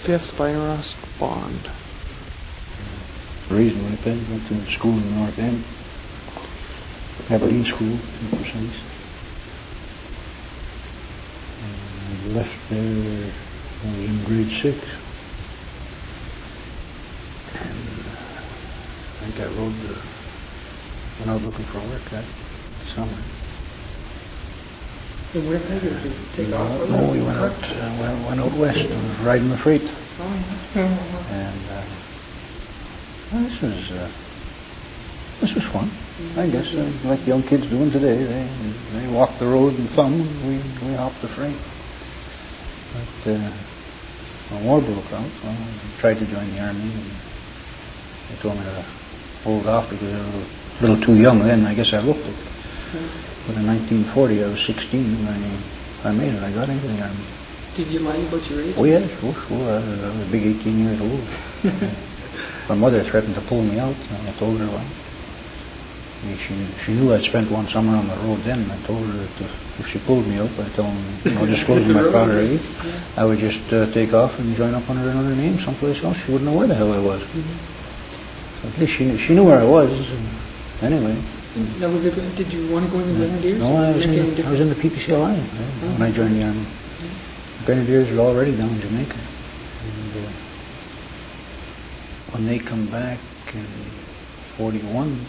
5th by Ross Bond. Reasonably paid. Went to school in North End. Aberdeen School, to be precise. I left there when I was in grade 6. And I think I went out looking for work that summer. And where did you take off? No, we went out west. I was riding the freight. Oh, yeah. And this was fun. I guess like young kids doing today. They walk the road and thumb, and we hop the freight. But when war broke out, I tried to join the army, and they told me to hold off because I was a little too young then. I guess I looked it. But in 1940, I was 16, and I made it. I got into the army. Did you lie about your age? Oh, yes. Sure. I was a big 18 years old. My mother threatened to pull me out, and I told her, well, she knew I'd spent one summer on the road then, and I told her that if she pulled me out by disclosing my father age, I would just take off and join up under another name someplace else. She wouldn't know where the hell I was. So at least she knew where I was. Anyway. Did you want to go in the Grenadiers? No, I was in the PPCLI when I joined the army. The Grenadiers were already down in Jamaica. And when they come back in 41,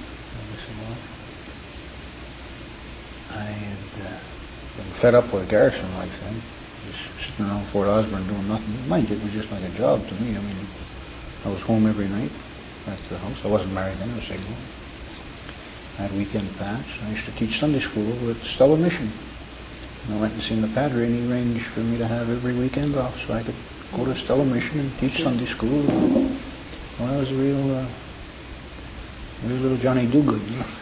I had been fed up with garrison life then. Just sitting around Fort Osborne doing nothing. Mind you, it was just like a job to me. I mean, I was home every night at the house. I wasn't married then, I was single. I had weekend pass. I used to teach Sunday school at Stella Mission. And I went and seen the Padre, and he arranged for me to have every weekend off so I could go to Stella Mission and teach Sunday school. Well, I was a real little Johnny Do-Good, you know.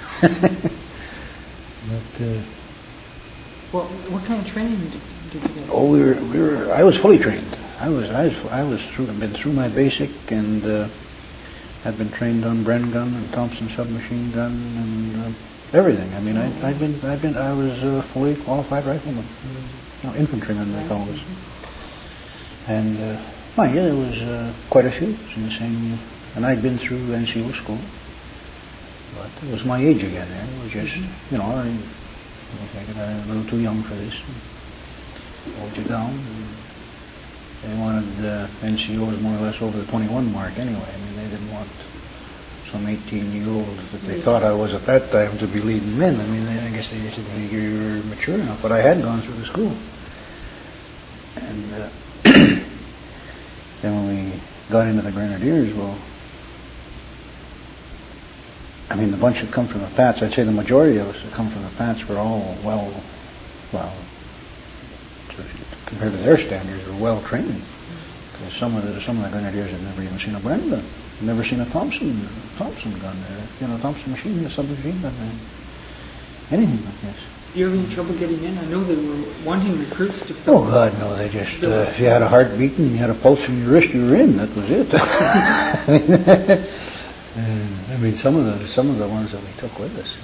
Well, what kind of training did you get? Oh, I was fully trained. I was through. I'd been through my basic, and had been trained on Bren gun and Thompson submachine gun and everything. I mean, I was a fully qualified rifleman, infantryman they call us. And mind you, there was quite a few in the same. And I'd been through NCO school. But it was my age again there. It was just, I was a little too young for this. Hold you down. They wanted NCOs more or less over the 21 mark anyway. I mean, they didn't want some 18-year-old that they thought I was at that time to be leading men. I mean, I guess they used to think you're mature enough. But I had gone through the school. And then when we got into the Grenadiers, well, I mean, the bunch that come from the Pats, I'd say the majority of us that come from the Pats were all well, compared to their standards, were well trained. Because some of the Grenadiers had never even seen a Bren gun, never seen a Thompson gun, Thompson machine, a submachine gun, anything like this. Did you have any trouble getting in? I know they were wanting recruits to fill. Oh God, no! They just if you had a heart beating, you had a pulse in your wrist, you were in. That was it. I mean, some of the ones that we took with us,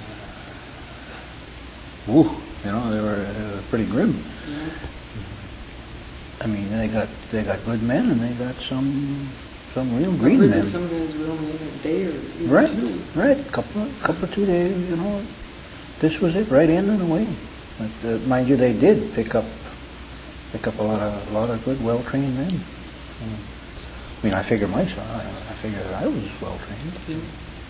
they were pretty grim. Yeah. I mean, they got good men, and they got some real green men. Some guys were only in a day or two. Right, couple of 2 days. This was it, right in and away. But mind you, they did pick up a lot of good, well trained men. I mean, I figure that I was well trained. Yeah.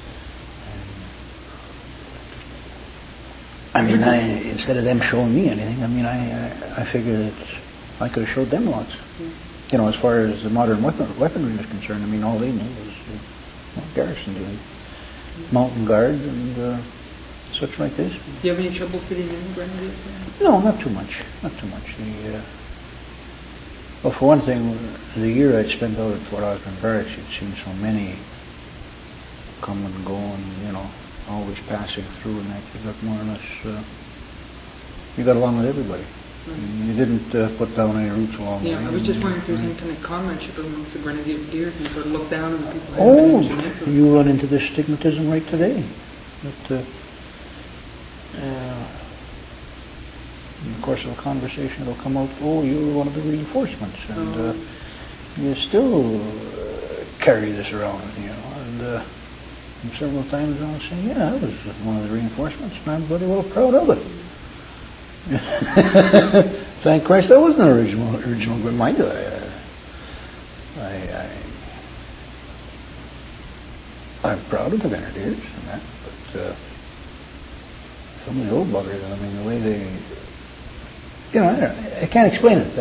I mean, instead of them showing me anything, I mean, I figure that I could have showed them lots. Yeah. As far as the modern weaponry is concerned, I mean, all they knew was garrison doing, mountain guard and such like this. Do you have any trouble fitting in Grenadiers? No, not too much. Well, for one thing, the year I'd spent out at Fort Osborne Barracks, you'd seen so many come and go, and always passing through, and that you got more or less. You got along with everybody. Mm-hmm. You didn't put down any roots along the way. Yeah, I was just wondering if there was any kind of comradeship amongst the Grenadiers, and sort of look down on the people. Oh, you run into this stigmatism right today. But in the course of a conversation, it'll come out, oh, you were one of the reinforcements, and you still carry this around with you, and several times I'll say, yeah, I was one of the reinforcements, and I'm bloody well proud of it. Thank Christ I wasn't an original, but mind you, I'm proud of the Grenadiers and that, but some of the old buggers, I mean, the way they, you know, I can't explain it.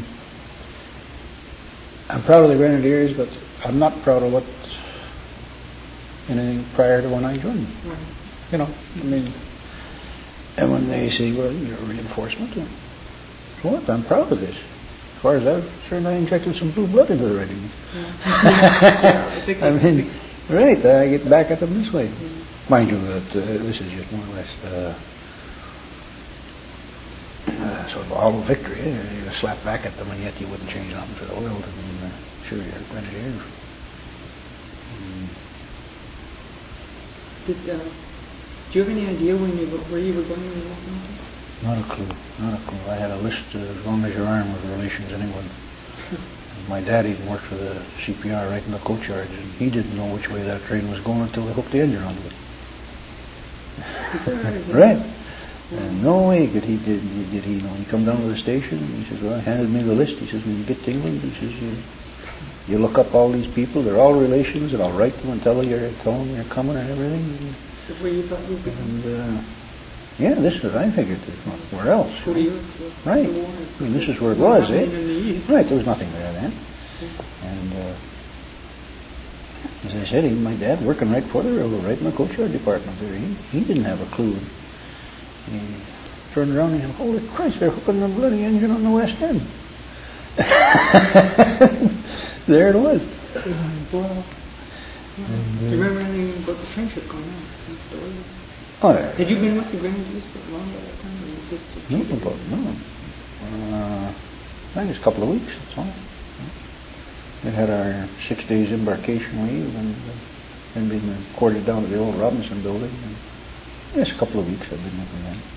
I'm proud of the Grenadiers, but I'm not proud of what anything prior to when I joined. Right. You know, I mean, and when they say, well, you're a reinforcement, so what? I'm proud of this. As far as I'm concerned, I injected some blue blood into the regiment. Yeah. I mean, right, I get back at them this way. Mind you, that this is just more or less sort of a hollow victory. You slap back at them, and yet you wouldn't change nothing for the world. I mean, sure, you're a Grenadier. Do you have any idea where you were going when you were walking? Not a clue. I had a list as long as your arm of relations anyone. My dad even worked for the CPR right in the coachyards, and he didn't know which way that train was going until they hooked the engine onto it. Right. And no way did he know. He come down to the station and he says, well, handed me the list. He says, when you get to England, he says, you look up all these people, they're all relations, and I'll write them and tell them you're coming and everything. That's where you thought you'd be. And yeah, this is, I figured, where else? 40 years. Right. I mean, this is where it was, eh? In the east. Right, there was nothing there then. And as I said, even my dad working right for the railroad, right in the coachyard department there, he didn't have a clue. He turned around and he said, holy Christ, they're hooking the bloody engine on the west end. There it was. Wow. Do you remember anything about the friendship going on? Oh, yeah. Had you been with the Grenadiers for long by that time? Or was it just No. I think it's a couple of weeks, that's all. We had our 6 days embarkation leave and then been quartered down to the old Robinson building. And yes, a couple of weeks I've been with them then.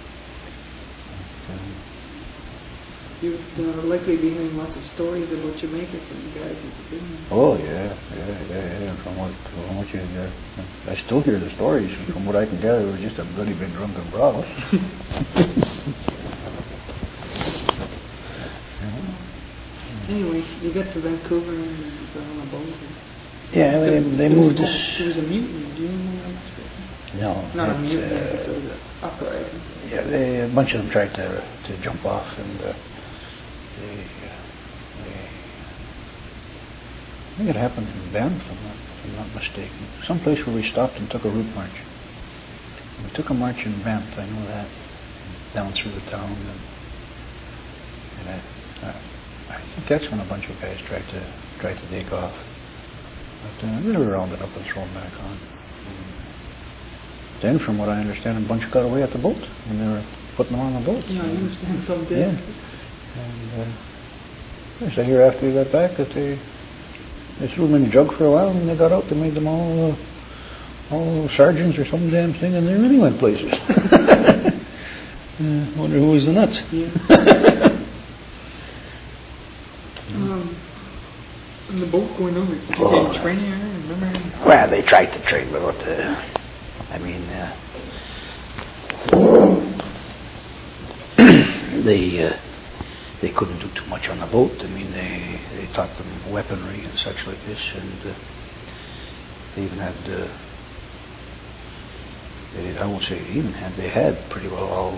You've likely been hearing lots of stories about Jamaica from the guys who've been there. Oh, yeah. From what you hear. I still hear the stories. From what I can gather, it was just a bloody big drunken brawl. Anyway, you got to Vancouver and you got on a boat. Yeah, they moved us. There was a mutiny. Do you know that? No. Not a mutiny, but there was an uprising. Yeah, a bunch of them tried to jump off, and I think it happened in Banff, if I'm not mistaken. Some place where we stopped and took a route march. We took a march in Banff, I know that, down through the town, and I think that's when a bunch of guys tried to take off. But they were rounded up and thrown back on. Then, from what I understand, a bunch got away at the boat when they were putting them on the boat. Yeah, I understand some did. Yeah. And yes, I hear after we got back that they threw them in a jug for a while, and when they got out, they made them all sergeants or some damn thing, and they really went places. Wonder who was the nuts. Yeah. And the boat going over, did you get training or remember? Well, they tried to train, but what they couldn't do too much on the boat. I mean, they taught them weaponry and such like this, and they even had, I won't say even had, they had pretty well all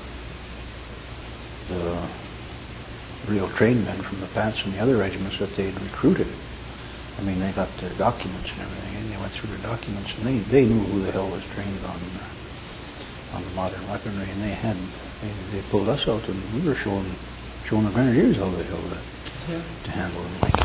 the real trained men from the Pats and the other regiments that they had recruited. I mean, they got their documents and everything, and they went through their documents, and they knew who the hell was trained on the modern weaponry, and they pulled us out, and we were showing the Grenadiers how the hell to handle them. Like,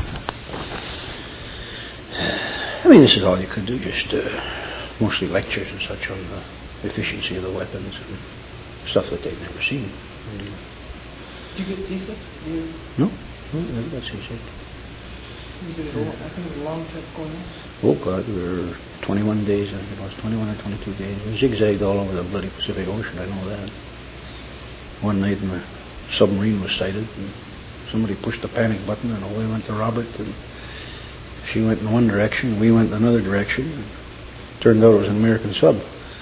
I mean, this is all you could do, just mostly lectures and such on the efficiency of the weapons and stuff that they'd never seen. Did you get seasick? No, never got seasick. I think it was a long trip going on. Oh God, we were 21 days, I think it was 21 or 22 days. We zigzagged all over the bloody Pacific Ocean, I know that. One night my submarine was sighted, and somebody pushed the panic button, and away went the Robert. And she went in one direction, we went in another direction. Turned out it was an American sub.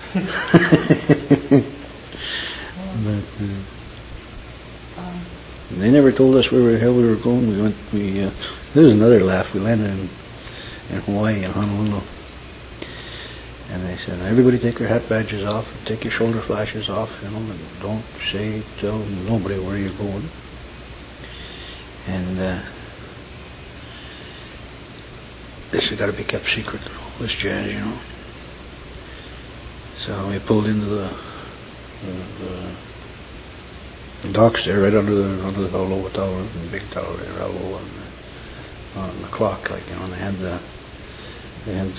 But, they never told us where the hell we were going. There was another laugh. We landed in Hawaii, in Honolulu. And they said, everybody take your hat badges off, take your shoulder flashes off, and don't tell nobody where you're going. And this has got to be kept secret, all this jazz, So we pulled into the docks there, right under the Hauloa Tower, the big tower there, Hauloa, on the clock, and they had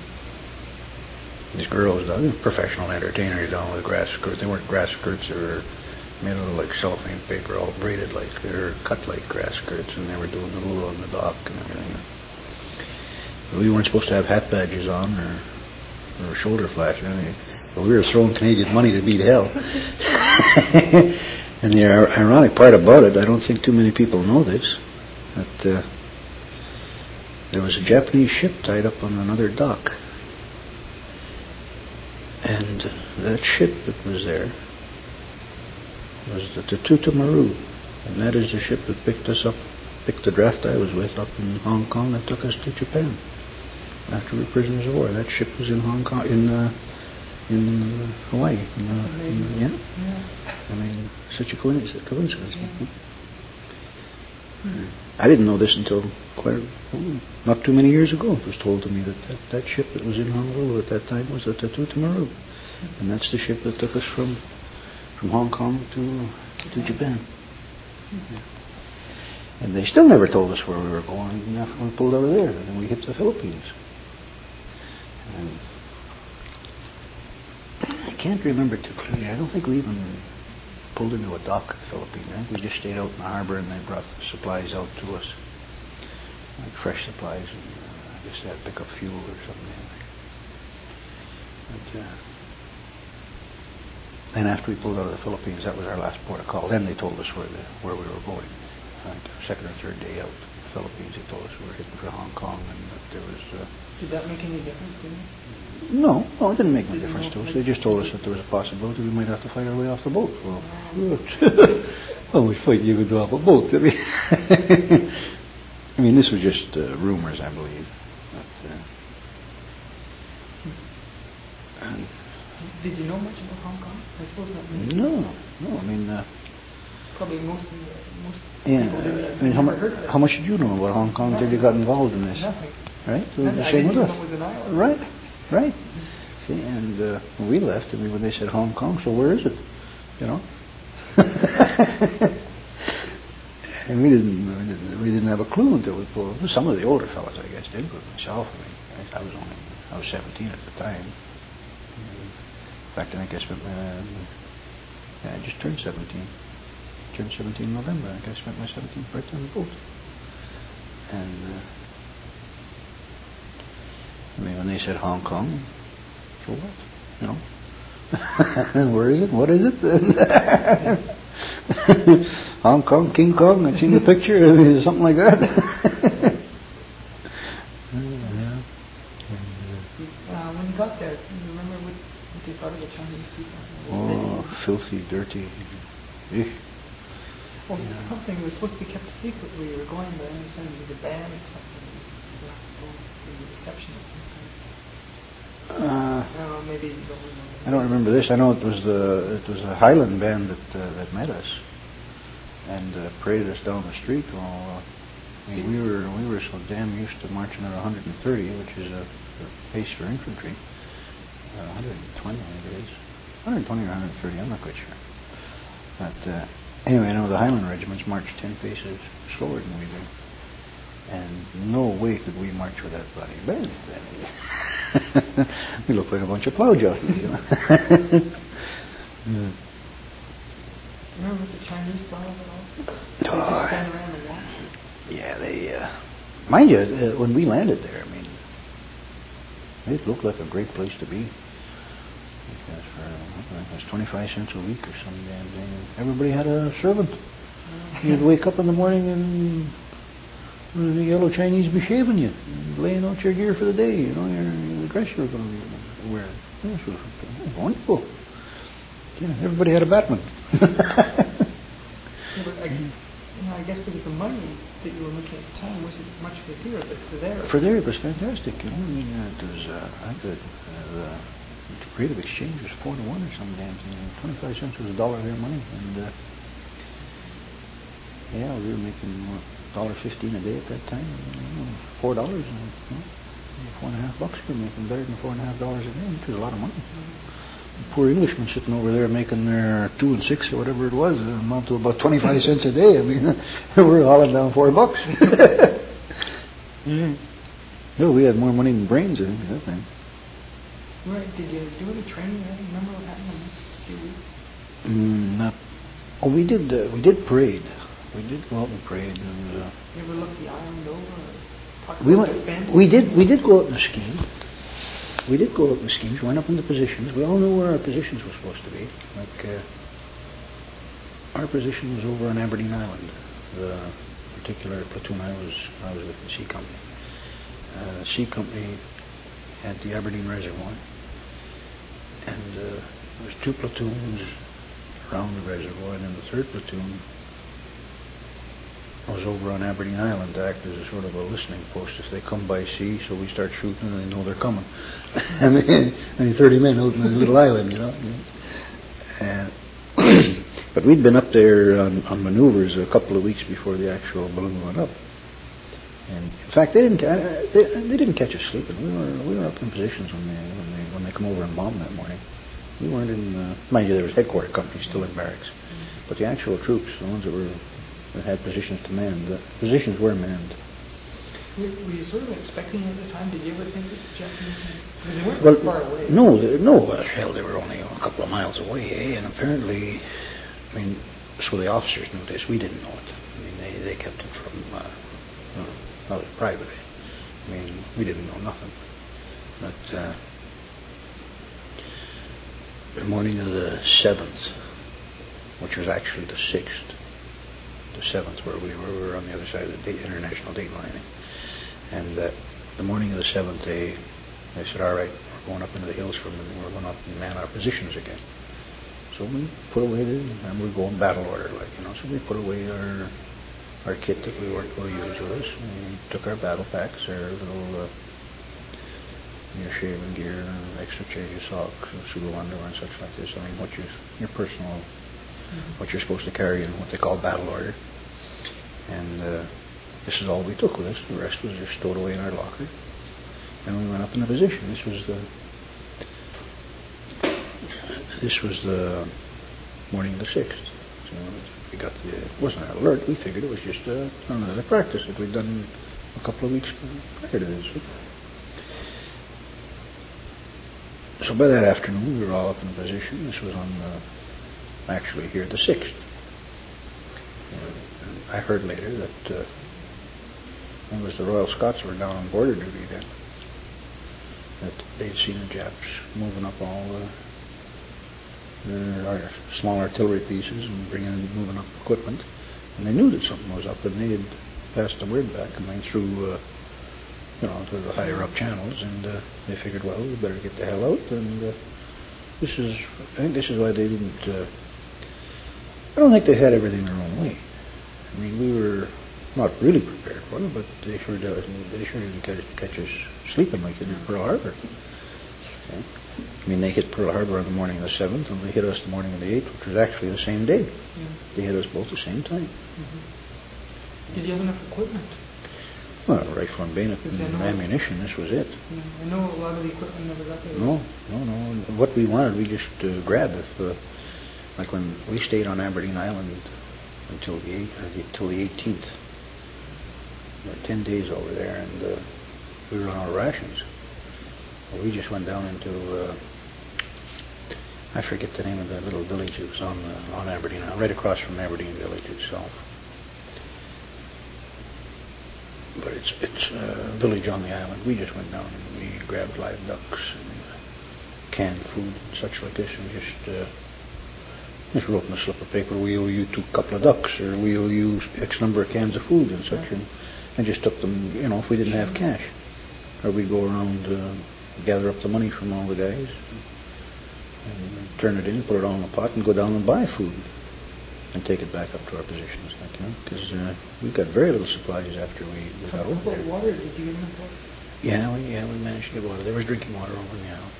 these girls, professional entertainers down with grass skirts. They weren't grass skirts; they were made out of like cellophane paper, all braided they were cut like grass skirts, and they were doing the hula on the dock and everything. But we weren't supposed to have hat badges on or shoulder flash or anything. But we were throwing Canadian money to beat hell. And the ironic part about it, I don't think too many people know this, that there was a Japanese ship tied up on another dock. And that ship that was there was the Tatuta Maru. And that is the ship that picked the draft I was with up in Hong Kong that took us to Japan after we were prisoners of war. That ship was in Hong Kong, in Hawaii. Yeah. I mean, such a coincidence. I didn't know this until not too many years ago. It was told to me that ship that was in Honolulu at that time was the Tatuta Maru, and that's the ship that took us from Hong Kong to Japan. And they still never told us where we were going even after we pulled out of there. And then we hit the Philippines. And I can't remember too clearly. I don't think we even pulled into a dock in the Philippines. I think we just stayed out in the harbor and they brought supplies out to us, like fresh supplies, and I guess they had to pick up fuel or something. But then after we pulled out of the Philippines, that was our last port of call. Then they told us where we were going. Like the second or third day out in the Philippines, they told us we were heading for Hong Kong, and that there was. Did that make any difference to you? No, it didn't make any difference to us. They just told us that there was a possibility we might have to fight our way off the boat. Well, how much fight you could do off a boat? I mean, this was just rumors, I believe. But, did you know much about Hong Kong? I suppose not. No. I mean, probably most. Yeah. I mean, how much did you know about Hong Kong until you got involved in this? Nothing. Right? So I didn't know it was an island. Right. See, and when we left, when they said Hong Kong, so where is it? And we didn't have a clue until we pulled. Some of the older fellas, I guess, did, but myself, I was 17 at the time. In fact, I think I spent I just turned 17. Turned 17 in November. I think I spent my 17th birthday on the boat. And when they said Hong Kong, so what? Where is it? What is it? Hong Kong, King Kong, I've seen the picture, something like that. When you got there, do you remember what you thought of the Chinese people? Oh, filthy, dirty. Well, something was supposed to be kept a secret where you were going, but I understand there was a band or something. The reception or something. Maybe you don't remember. I don't remember this. I know it was a Highland band that met us and paraded us down the street. Well, we were so damn used to marching at 130, which is a pace for infantry. 120, I think it is. 120 or 130, I'm not quite sure. But anyway, I know the Highland regiments march 10 paces slower than we do. And no way could we march with that bloody band. We look like a bunch of plow jockeys, Remember what the Chinese thought of it all? They just stand around and watch. Yeah, they... mind you, when we landed there, it looked like a great place to be. Because for, it was 25 cents a week or some damn thing. Everybody had a servant. You'd wake up in the morning and the yellow Chinese be shaving you, laying out your gear for the day, you know, the dress you were going to be wearing. This was wonderful. Yeah, everybody had a Batman. I guess because the money that you were making at the time wasn't much for here, but for there. For there, it was fantastic. You know, I mean, it was. I could. The rate of exchange was 4 to 1 or some damn thing. 25 cents was $1 their money, and yeah, we were making $1.15 a day at that time. $4, and $4.50 we were making better than $4.50 a day, which was a lot of money. Poor Englishmen sitting over there making their 2 and 6 or whatever it was, amount to about 25 cents a day. I mean, we're hauling down $4. No, we had more money than brains, I think, at that time. Right. Did you do any training? I don't remember what happened in these few weeks. Not. Oh, we did parade. We did go out and parade. And, you ever look the island over? We did go out in the scheme. We did go out in the schemes, went up in the positions. We all knew where our positions were supposed to be. Like, our position was over on Aberdeen Island. The particular platoon I was with the C Company. The C Company had the Aberdeen Reservoir. And there was 2 platoons around the reservoir, and then the 3rd platoon was over on Aberdeen Island to act as a sort of a listening post if they come by sea, so we start shooting and they know they're coming. I mean 30 men out in the little island, you know. And but we'd been up there on maneuvers a couple of weeks before the actual balloon went up. And in fact, they didn't catch us sleeping. We were up in positions when they come over and bombed that morning. We weren't in. Mind you, there was headquarters companies still in barracks, but the actual troops, the ones that had positions to man, the positions were manned. Were you sort of expecting at the time? Did you ever think that the Japanese? Because they weren't far away. No. Hell, they were only a couple of miles away, and apparently, I mean, so the officers knew this. We didn't know it. I mean, they kept it from. Not privately. I mean, we didn't know nothing. But the morning of the 7th, which was actually the 6th, the 7th where we were on the other side of the international date line, and the morning of the 7th, they said, all right, we're going up into the hills we're going up and man our positions again. So we put away and we're going battle order, like, you know, so we put away our kit that we weren't going to use with us. We took our battle packs, our little shaving gear, and extra change of socks, and pseudo underwear and such like this. I mean, your personal, what you're supposed to carry in what they call battle order. And this is all we took with us. The rest was just stowed away in our locker. And we went up in the position. This was the morning of the 6th. So we got it wasn't an alert. We figured it was just another practice that we'd done a couple of weeks prior to this. So by that afternoon, we were all up in position. This was on actually here the 6th. I heard later that it was the Royal Scots were down on border duty then. That they'd seen the Japs moving up all our small artillery pieces and moving up equipment, and they knew that something was up, and they had passed the word back and went through, to the higher up channels, and they figured, well, we better get the hell out. And I think this is why they didn't. I don't think they had everything their own way. I mean, we were not really prepared for it, but they sure didn't catch us sleeping like they did Pearl Harbor. Okay. I mean, they hit Pearl Harbor on the morning of the 7th, and they hit us the morning of the 8th, which was actually the same day. Yeah. They hit us both the same time. Mm-hmm. Did you have enough equipment? Well, rifle and bayonet and ammunition, this was it. Yeah. I know a lot of the equipment never got there. No. What we wanted, we just grabbed. Like when we stayed on Aberdeen Island until the 18th. 10 days over there, and we were on our rations. Well, we just went down into I forget the name of the little village. It was on Aberdeen, right across from Aberdeen village itself. But it's a village on the island. We just went down and we grabbed live ducks and canned food and such like this, and Just wrote on a slip of paper, we owe you 2 couple of ducks, or we owe you X number of cans of food and such, and just took them, if we didn't have cash. Or we'd go around, gather up the money from all the guys, and turn it in, put it all in a pot, and go down and buy food, and take it back up to our positions, because we got very little supplies after we got over there. Water, did you get enough water? Yeah, we managed to get water. There was drinking water over in the island.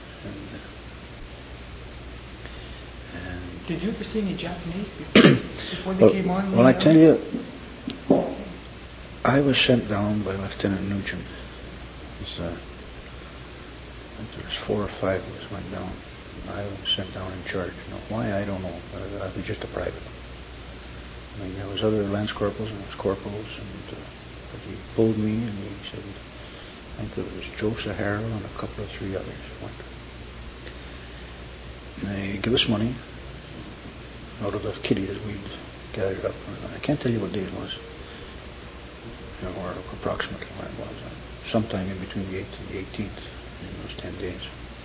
And did you ever see any Japanese before they came on? Well, I tell you, I was sent down by Lieutenant Nugent. I think there was 4 or 5 of us went down. I was sent down in charge. Why, I don't know. I was just a private. I mean, there was other lance corporals and there was corporals, but he pulled me and he said, I think it was Joe Sahara and a couple of 3 others went. And they give us money out of the kitty that we'd gathered up. I can't tell you what day it was, or approximately when it was. Sometime in between the 8th and the 18th in those 10 days.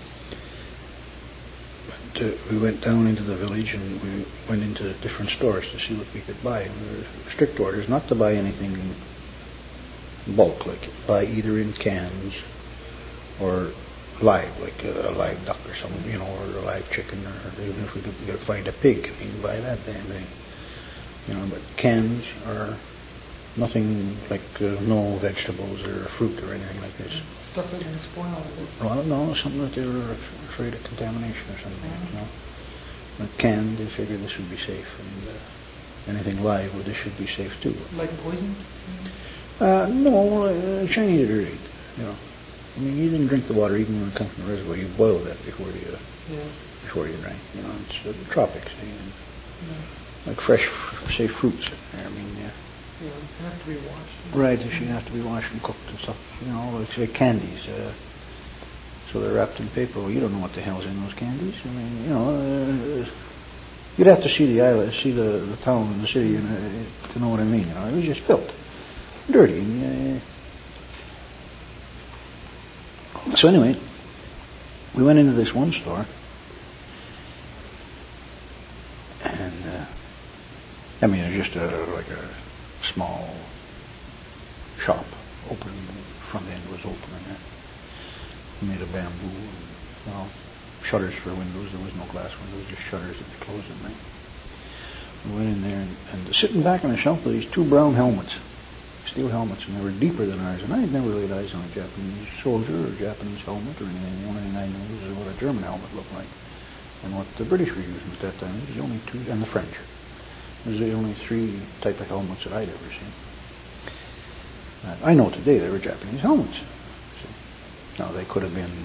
But we went down into the village and we went into different stores to see what we could buy. And there were strict orders not to buy anything in bulk, like buy either in cans or live, like a live duck or something, or a live chicken, or even if we could find a pig, buy that damn thing. But cans are nothing, like no vegetables or fruit or anything like this. Stuff that didn't spoil. Well, no, something that they were afraid of contamination or something. But canned, they figured this would be safe, and anything live, well, this should be safe too. Like poison? No, Chinese are great. I mean, you didn't drink the water even when it comes from the reservoir. You boiled it before you drank. It's the tropics. Like fresh, say, fruits. I mean, they have to be washed. Right, they should have to be washed and cooked and stuff. It's like candies. So they're wrapped in paper. Well, you don't know what the hell's in those candies. I mean, you'd have to see the island, see the town and the city, to know what I mean. It was just filth, dirty. So anyway, we went into this one store, and it was just like a small shop, open, the front end was open in there, made of bamboo, and shutters for windows. There was no glass windows, just shutters that they closed at night. We went in there, and sitting back on the shelf were these 2 brown helmets, steel helmets, and they were deeper than ours, and I had never laid eyes on a Japanese soldier or Japanese helmet or anything. The only thing I knew was what a German helmet looked like, and what the British were using at that time. It was the only 2, and the French. It was the only 3 type of helmets that I'd ever seen. I know today they were Japanese helmets. Now they could have been.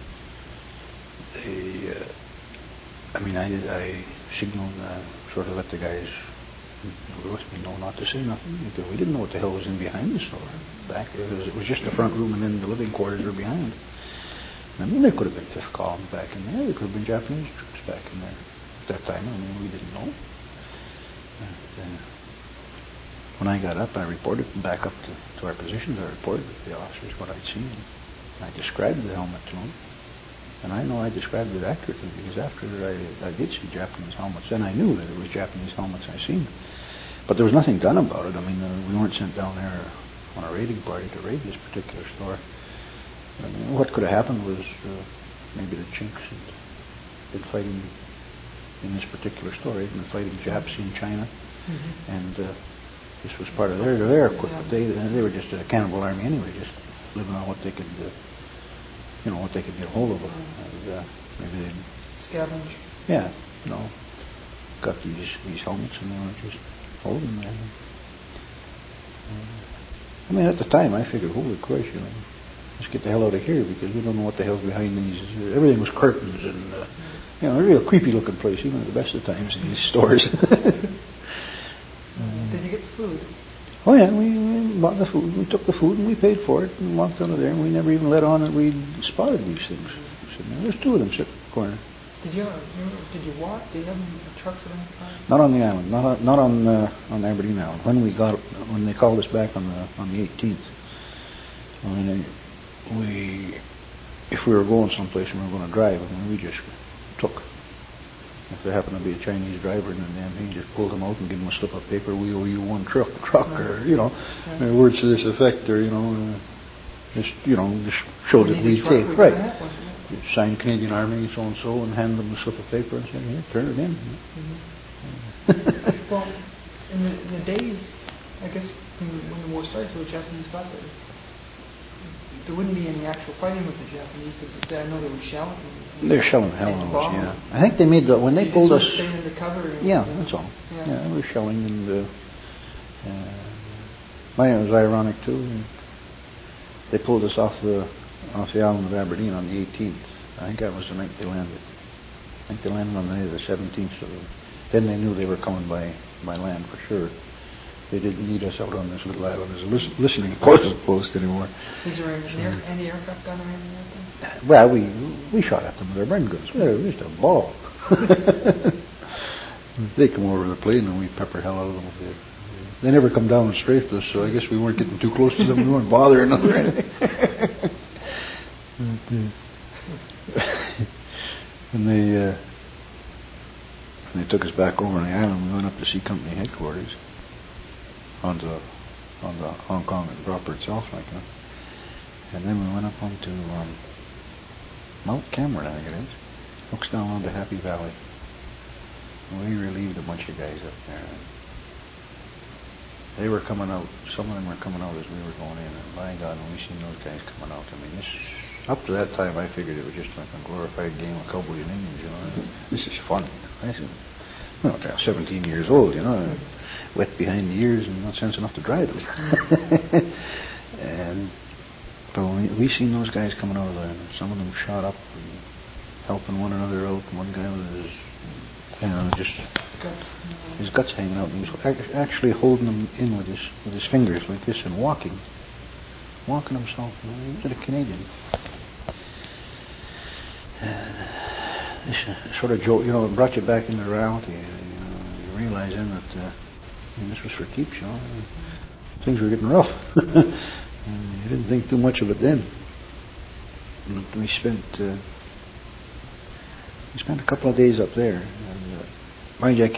I signaled, sort of let the guys who were with me know not to say nothing, because we didn't know what the hell was in behind the store. Back it was just the front room, and then the living quarters were behind. I mean, there could have been 5th column back in there. There could have been Japanese troops back in there at that time. I mean, we didn't know. When I got up, I reported back up to our positions. I reported to the officers what I'd seen. I described the helmet to them, and I know I described it accurately, because after I did see Japanese helmets, then I knew that it was Japanese helmets I seen. But there was nothing done about it. I mean, we weren't sent down there on a raiding party to raid this particular store. I mean, what could have happened was maybe the Chinks had been fighting in this particular store. They'd been fighting Japs in China, and this was part of their equipment. They were just a cannibal army anyway, just living on what they could, what they could get hold of. And, maybe they scavenge. Yeah, got these helmets, and they were just holding them. I mean, at the time, I figured, holy Christ, let's get the hell out of here, because we don't know what the hell's behind these. Everything was curtains, and a real creepy looking place, even at the best of times in these stores. Did you get food? Oh yeah, we bought the food. We took the food and we paid for it and walked out of there, and we never even let on that we'd spotted these things. There's 2 of them sitting in the corner. Did you walk? Did you have trucks at any time? Not on the island, not on Aberdeen Island. When they called us back on the 18th, if we were going someplace and we were going to drive, we just took. If there happened to be a Chinese driver in the damn thing, just pulled them out and give them a slip of paper. We owe you one truck, or words to this effect, or just show that we take right. Sign Canadian Army so and so, and hand them a slip of paper and say, "Here, turn it in." Well, in the days, I guess when the war started, so the Japanese got there wouldn't be any actual fighting with the Japanese. Because I know they were shelling. They're shelling the hell out of us. Yeah, I think they made when they pulled us. Stay under cover. Yeah, that's all. Yeah, they were shelling, and it was ironic too. They pulled us off the island of Aberdeen on the 18th. I think that was the night they landed. I think they landed on the night of the 17th. So then they knew they were coming by land for sure. They didn't need us out on this little island as a listening post anymore. Is there any aircraft gun or anything like that? Well, we shot at them with our Bren guns. It was just a ball. They come over the plane and we pepper hell out of them. They never come down and strafe us, so I guess we weren't getting too close to them. We weren't bothering them or anything. And they took us back over on the island. We went up to C Company headquarters on the Hong Kong and proper itself, and then we went up onto Mount Cameron, I think it is. Looks down onto Happy Valley. And we relieved a bunch of guys up there. They were coming out. Some of them were coming out as we were going in, and by God, when we seen those guys coming out, up to that time, I figured it was just like a glorified game of cowboys and Indians. This is fun. They're 17 years old, wet behind the ears and not sense enough to drive them. But when we seen those guys coming out of there, and some of them shot up and helping one another out. And one guy with his guts hanging out. And he was actually holding them in with his fingers like this and walking himself. He was a Canadian. This sort of joke, it brought you back into reality. You realize then that this was for keeps. Things were getting rough. You didn't think too much of it then. But we spent a couple of days up there, and mind you,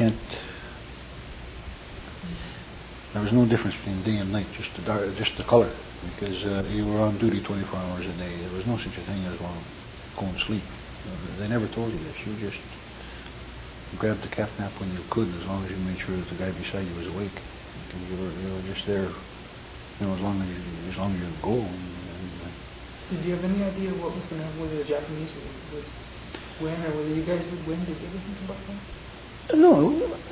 there was no difference between day and night, just the color, because you were on duty 24 hours a day. There was no such a thing as going to sleep. They never told you this. You just grabbed the cap nap when you could, as long as you made sure that the guy beside you was awake. You were just there, as long as you could go. Did you have any idea what was going to happen, whether the Japanese would win or whether you guys would win? Did you ever think about that? No,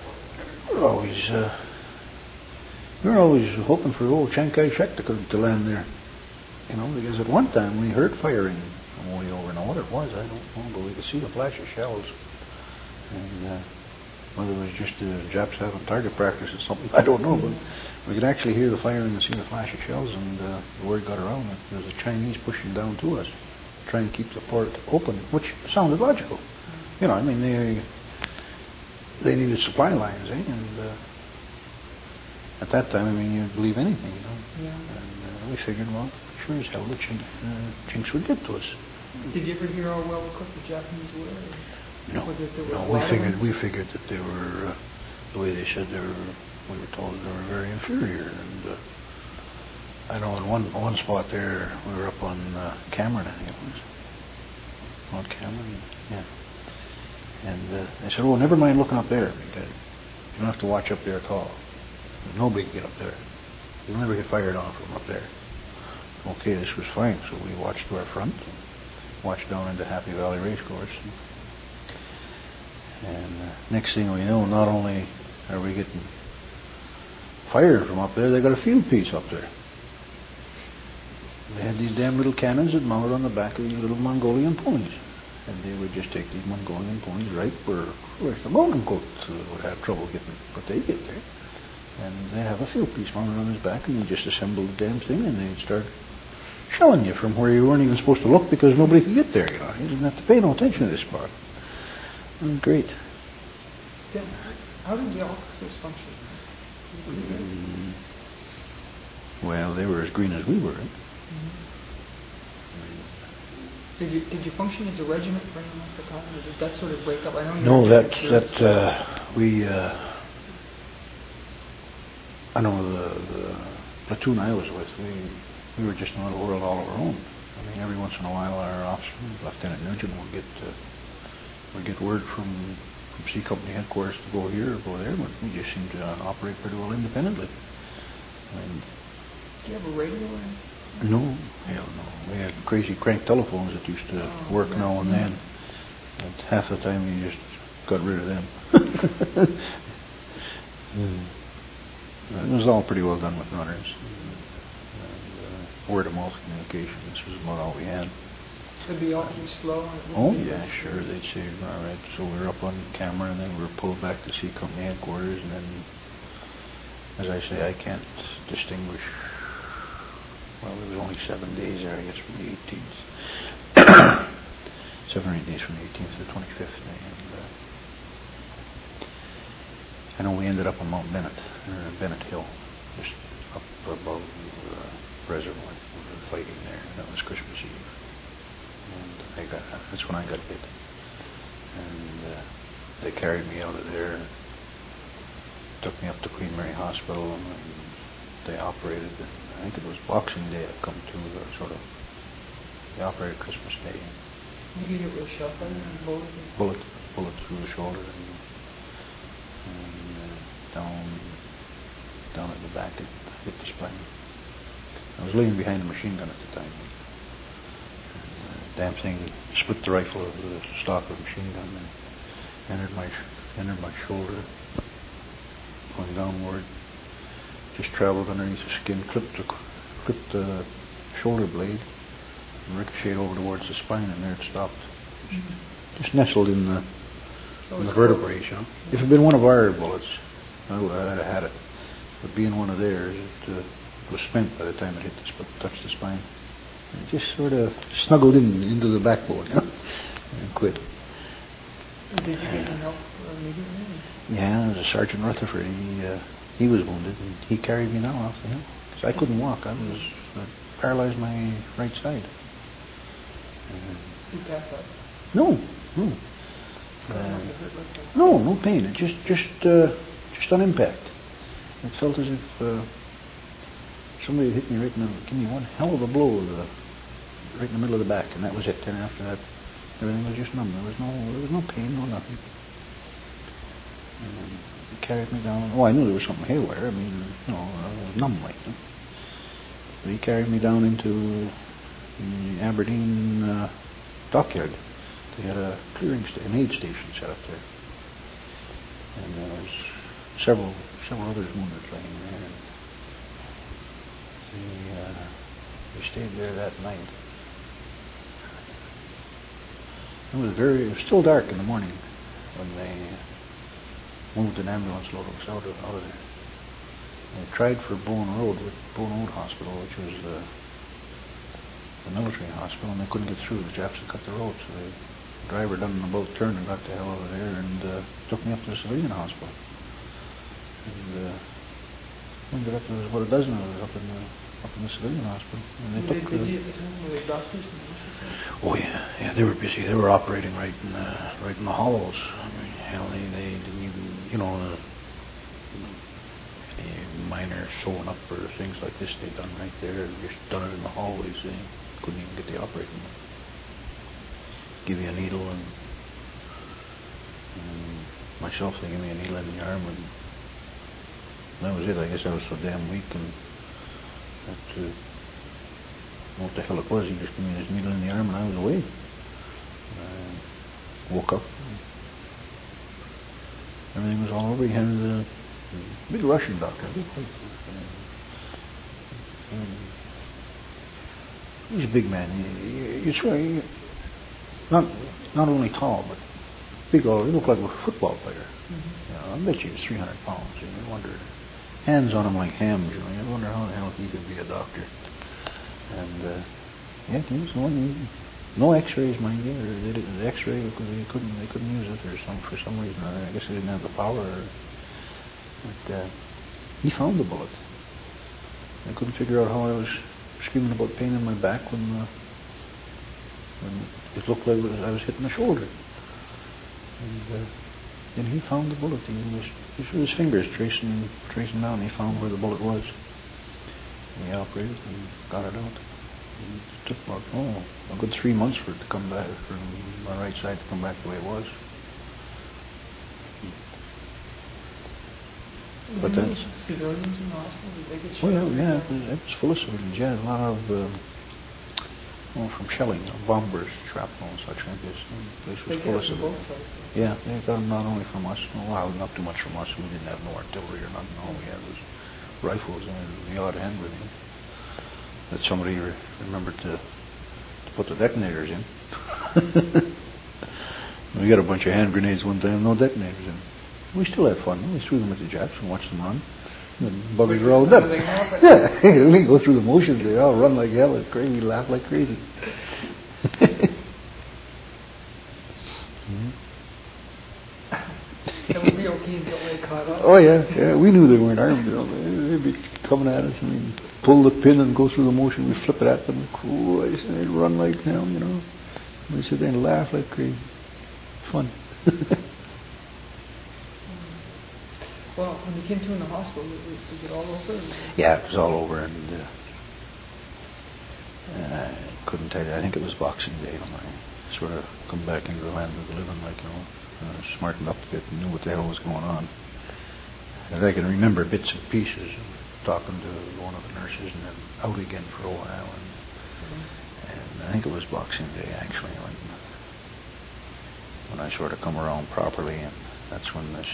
we were always hoping for old Chiang Kai-shek to land there. Because at one time we heard firing way over. Now what it was, I don't know, but we could see the flash of shells. And whether it was just the Japs having target practice or something, I don't know, but we could actually hear the firing and see the flash of shells, and the word got around that there was a Chinese pushing down to us, trying to keep the port open, which sounded logical. They needed supply lines, and at that time, you'd believe anything, Yeah. And we figured, well, sure as hell the Chinks would get to us. Did you ever hear how well equipped the Japanese were? No, we figured that they were, the way they said we were told they were very inferior. And I know in one spot there, we were up on Cameron, I think it was. On Cameron, yeah. And they said, oh, never mind looking up there, because you don't have to watch up there at all. Nobody can get up there. You'll never get fired on from up there. Okay, this was fine, so we watched to our front, watched down into Happy Valley Racecourse. And next thing we know, not only are we getting fired from up there, they got a field piece up there. They had these damn little cannons that mounted on the back of these little Mongolian ponies. And they would just take these Mongolian ponies right where the mountain goats would have trouble getting, but they get there. And they have a field piece mounted on his back, and they just assemble the damn thing, and they'd start shelling you from where you weren't even supposed to look because nobody could get there. You didn't have to pay no attention to this spot. Great. Yeah. How did the officers function? Well, they were as green as we were. Did you function as a regiment for any length of time, or did that sort of break up? I know you. No, were we. I know the platoon I was with. We were just in a little world all of our own. I mean, every once in a while, our officer, Lieutenant Nugent, would get word from C Company headquarters to go here or go there, but we just seemed to operate pretty well independently. And do you have a radio or anything? no, hell no. We had crazy crank telephones that used to work now and then. And half the time you just got rid of them. It was all pretty well done with runners. And, word of mouth communication, this was about all we had. It'd be awfully slow. Oh yeah, sure. They'd say, all right, so we were up on camera, and then we were pulled back to C Company headquarters, and then, as I say, I can't distinguish. Well, it was only 7 days there, I guess, from the 18th. 7 or 8 days from the 18th to the 25th day. And, I know we ended up on Mount Bennett, or Bennett Hill, just up above the reservoir. We were fighting there. That was Christmas Eve. And that's when I got hit. And they carried me out of there, took me up to Queen Mary Hospital, and they operated. I think it was Boxing Day I come to, they operated Christmas Day. You get real shot by bullet through the shoulder and down at the back, it hit the spine. I was laying behind a machine gun at the time. Damn thing split the rifle of the stock of the machine gun and entered my shoulder, going downward. Just traveled underneath the skin, clipped the shoulder blade, and ricocheted over towards the spine, and there it stopped. Just nestled in the vertebrae, you know. If it had been one of our bullets, I'd have had it. But being one of theirs, it was spent by the time it touched the spine. It just sort of snuggled into the backbone, you know, and quit. Did you get any help immediately? Yeah, it was Sergeant Rutherford. He was wounded, and he carried me down off the hill. Because I couldn't walk. I paralyzed my right side. You passed out? No. No pain. It just on impact. It felt as if somebody had hit me right in the, give me one hell of a blow right in the middle of the back, and that was it. And after that, everything was just numb. There was no pain, no nothing. And he carried me down. Oh, I knew there was something haywire. I mean, I was numb like that. But he carried me down into the Aberdeen dockyard. They had a an aid station set up there, and there was several others wounded laying there. We stayed there that night. It was still dark in the morning when they moved an ambulance load of us out of there. They tried for Bowen Road Hospital, which was the military hospital, and they couldn't get through. The Japs had cut the road, so the driver done in a boat turned and got the hell out of there and took me up to the civilian hospital. And ended up, there was about a dozen of us up in the civilian hospital. And they took busy at the time? Were they doctors and nurses? Oh yeah, they were busy. They were operating right in the hollows. I mean, hell, they didn't even, any minor sewing up or things like this they done right there. They just done it in the hallways. They couldn't even get the operating room. Give you a needle and myself, they gave me a needle in the arm, and that was it. I guess I was so damn weak, and that what the hell it was. He just gave me this needle in the arm, and I was away. I woke up. Everything was all over. He had a big Russian doctor. He's a big man. You swear, not only tall, but big old. He looked like a football player. I bet you he was 300 pounds. You wonder. Hands on him like hams. You wonder how the hell he could be a doctor. And he was one. No X-rays, mind you. The X-ray, because they couldn't use it for some reason. I guess they didn't have the power. But he found the bullet. I couldn't figure out how I was screaming about pain in my back when And it looked like I was hitting the shoulder. And then he found the bullet. He was with his fingers tracing down. He found where the bullet was. And he operated and got it out. And it took about a good 3 months for it to come back, for my right side to come back the way it was. But that's civilians in the hospital. Did they get shot? Yeah, it was full of civilians. Yeah, a lot of from shelling, bombers, shrapnel, and such like this. The place was full of civilians. Yeah, they got them not only from us. Well, not too much from us. We didn't have no artillery or nothing. All we had was rifles and the odd hand grenade that somebody remembered to put the detonators in. We got a bunch of hand grenades one time, no detonators in. We still had fun. We threw them at the Japs and watched them run. The buggers were all dead. Yeah, we go through the motions. They all run like hell. It's crazy. We laugh like crazy. That would be okay until they caught up. Oh yeah. We knew they weren't armed. They'd be coming at us, and we'd pull the pin and go through the motion. We'd flip it at them. Christ, and they'd run like hell, We sit there and laugh like crazy. Fun. Well, when you came to in the hospital, was it all over? Yeah, it was all over, and I couldn't tell you. I think it was Boxing Day when I sort of come back into the land of the living, smartened up a bit and knew what the hell was going on. And I can remember bits and pieces, talking to one of the nurses, and then out again for a while. And I think it was Boxing Day, actually, when I sort of come around properly, and that's when this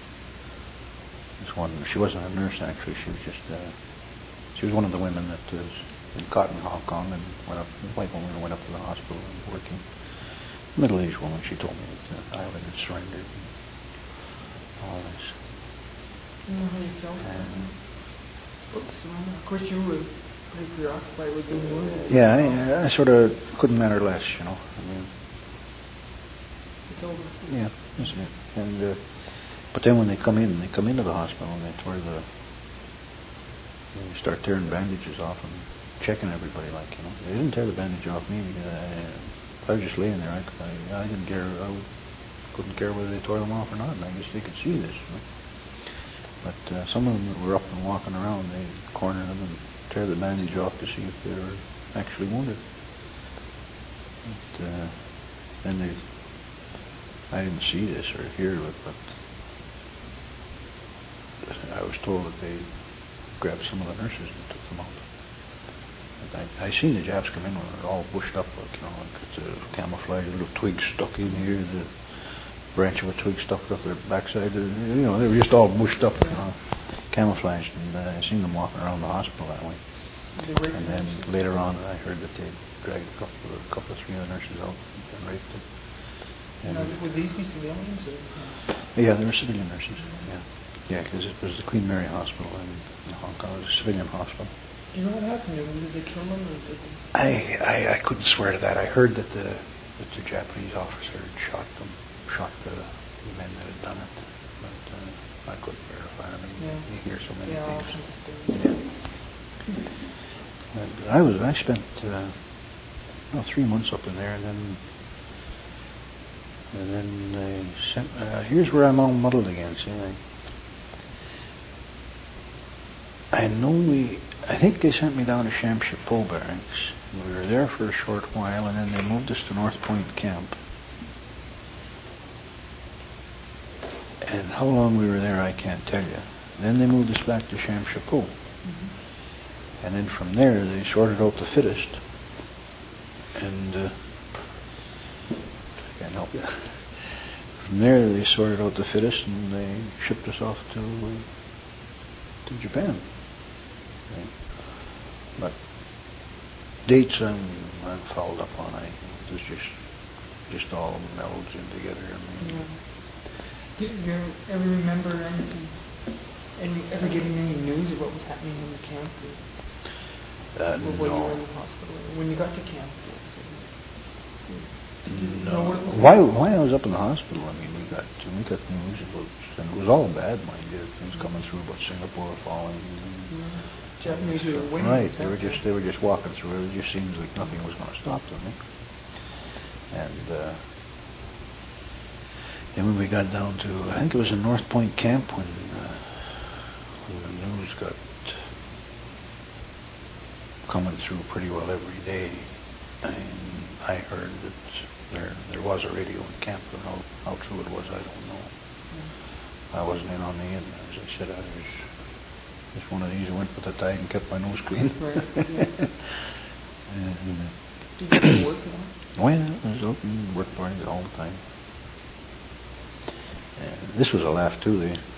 one, she wasn't a nurse actually, she was one of the women that was caught in Hong Kong and white woman went up to the hospital and working. Middle-aged woman, she told me that the island had surrendered and all this. You know how you felt? Of course you were pretty preoccupied with doing work. Yeah, I sort of couldn't matter less, It's over. Yeah, that's it. And but then when they come into the hospital and they start tearing bandages off and checking everybody, They didn't tear the bandage off me because I was just laying there. I didn't care. I couldn't care whether they tore them off or not. And I guess they could see this. But some of them that were up and walking around, they corner them and tear the bandage off to see if they were actually wounded. But then I didn't see this or hear it, but I was told that they grabbed some of the nurses and took them out. I seen the Japs come in when they were all bushed up, like the camouflage, little twigs stuck in here, the branch of a twig stuck up their backside. They were just all bushed up, camouflaged, and I seen them walking around the hospital that way. And then later on, I heard that they dragged a couple of 3 other nurses out and raped them. And would these be civilians? Yeah, they were civilian nurses. Yeah, because it was the Queen Mary Hospital in Hong Kong. It was a civilian hospital. Do you know what happened to them? Did they kill them, or did they? I couldn't swear to that. I heard that the Japanese officer had shot the men that had done it, but I couldn't verify. You hear so many things. And I spent 3 months up in there, and then they sent. Here's where I'm all muddled again. See, I think they sent me down to Sham Chapeau Barracks. We were there for a short while, and then they moved us to North Point Camp. And how long we were there, I can't tell you. Then they moved us back to Sham Chapeau. Mm-hmm. And then from there, they sorted out the fittest. And I can't help you. From there, they sorted out the fittest, and they shipped us off to Japan. Okay. But dates I'm fouled up on. It was just all melds in together. Do you ever remember anything? Ever getting any news of what was happening in the camp? When you were in the hospital, when you got to camp? No. Why I was up in the hospital? We got news about, and it was all bad, mind you. Things coming through about Singapore falling. Japanese were winning. Right, they were just walking through. It just seems like nothing was going to stop them. And then when we got down to, I think it was in North Point Camp when the news got coming through pretty well every day, and I heard that there was a radio in camp, but how true it was, I don't know. I wasn't in on the end. As I said, I was just one of these who went with the tide and kept my nose clean. Right. Yeah. And, did you have to work now? well, I was out and worked for it all the time. And this was a laugh too.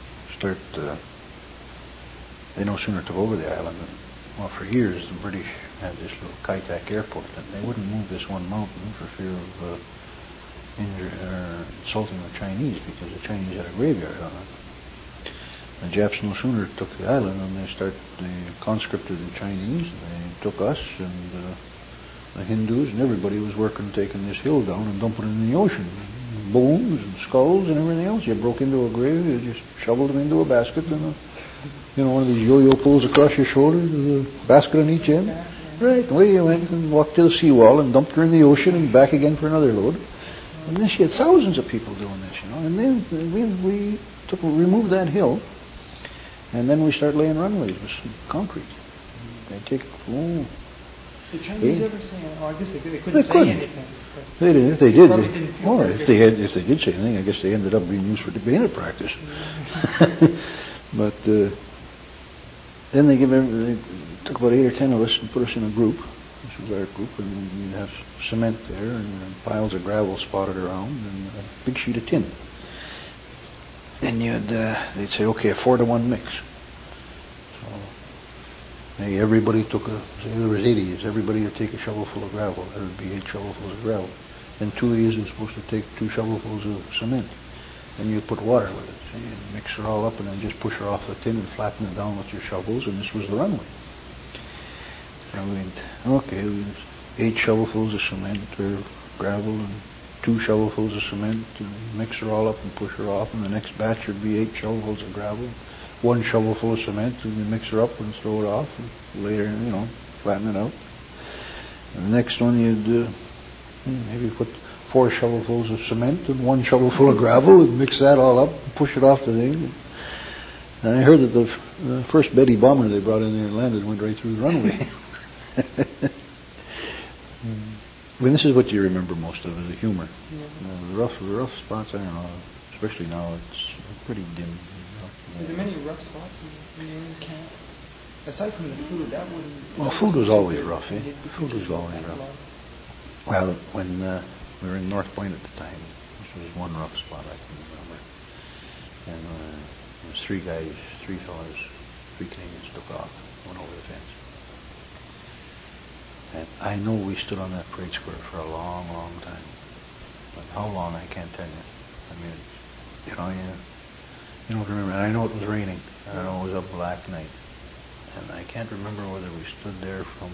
They no sooner took over the island than, well, for years the British had this little Kai-Tak airport, and they wouldn't move this one mountain for fear of insulting the Chinese, because the Chinese had a graveyard on it. The Japs no sooner took the island and they conscripted the Chinese, and they took us and the Hindus, and everybody was working taking this hill down and dumping it in the ocean. Bones and skulls and everything else. You broke into a grave, you just shoveled them into a basket, and one of these yo-yo pulls across your shoulder, with a basket on each end. Right, away you went and walked to the seawall and dumped her in the ocean and back again for another load. And then she had thousands of people doing this, And then we removed that hill, and then we started laying runways with some concrete. They take the Chinese ever say? Oh, I guess they couldn't they say anything. They did. If they did, if they did say anything, I guess they ended up being used for bayonet practice. But then they took about 8 or 10 of us and put us in a group. This was our group, and you'd have cement there and piles of gravel spotted around and a big sheet of tin. And they'd say, okay, a 4-to-1 mix. So everybody took say there was 80 of us, everybody would take a shovelful of gravel. There would be 8 shovelfuls of gravel. Then 2 of you were supposed to take 2 shovelfuls of cement. Then you put water with it. So you mix it all up and then just push her off the tin and flatten it down with your shovels, and this was the runway. So we 8 shovelfuls of cement or gravel and 2 shovelfuls of cement, and mix her all up and push her off, and the next batch would be 8 shovelfuls of gravel, 1 shovelful of cement, and you mix her up and throw it off, and later, flatten it out. And the next one you'd maybe put 4 shovelfuls of cement and 1 shovelful of gravel, and mix that all up and push it off the thing. And I heard that the first Betty bomber they brought in there and landed went right through the runway. Well, this is what you remember most of, is the humor. Yeah. The rough spots, I don't know, especially now, it's pretty dim. Are there many rough spots in your camp? Aside from the food, that wouldn't... Well, food was always rough, Food was always rough. Well, when we were in North Point at the time, this was one rough spot I can remember. And there was 3 guys, 3 fellas, 3 Canadians took off, went over the fence. And I know we stood on that parade square for a long, long time. But how long, I can't tell you. I mean, you don't remember. And I know it was raining. I know it was a black night. And I can't remember whether we stood there from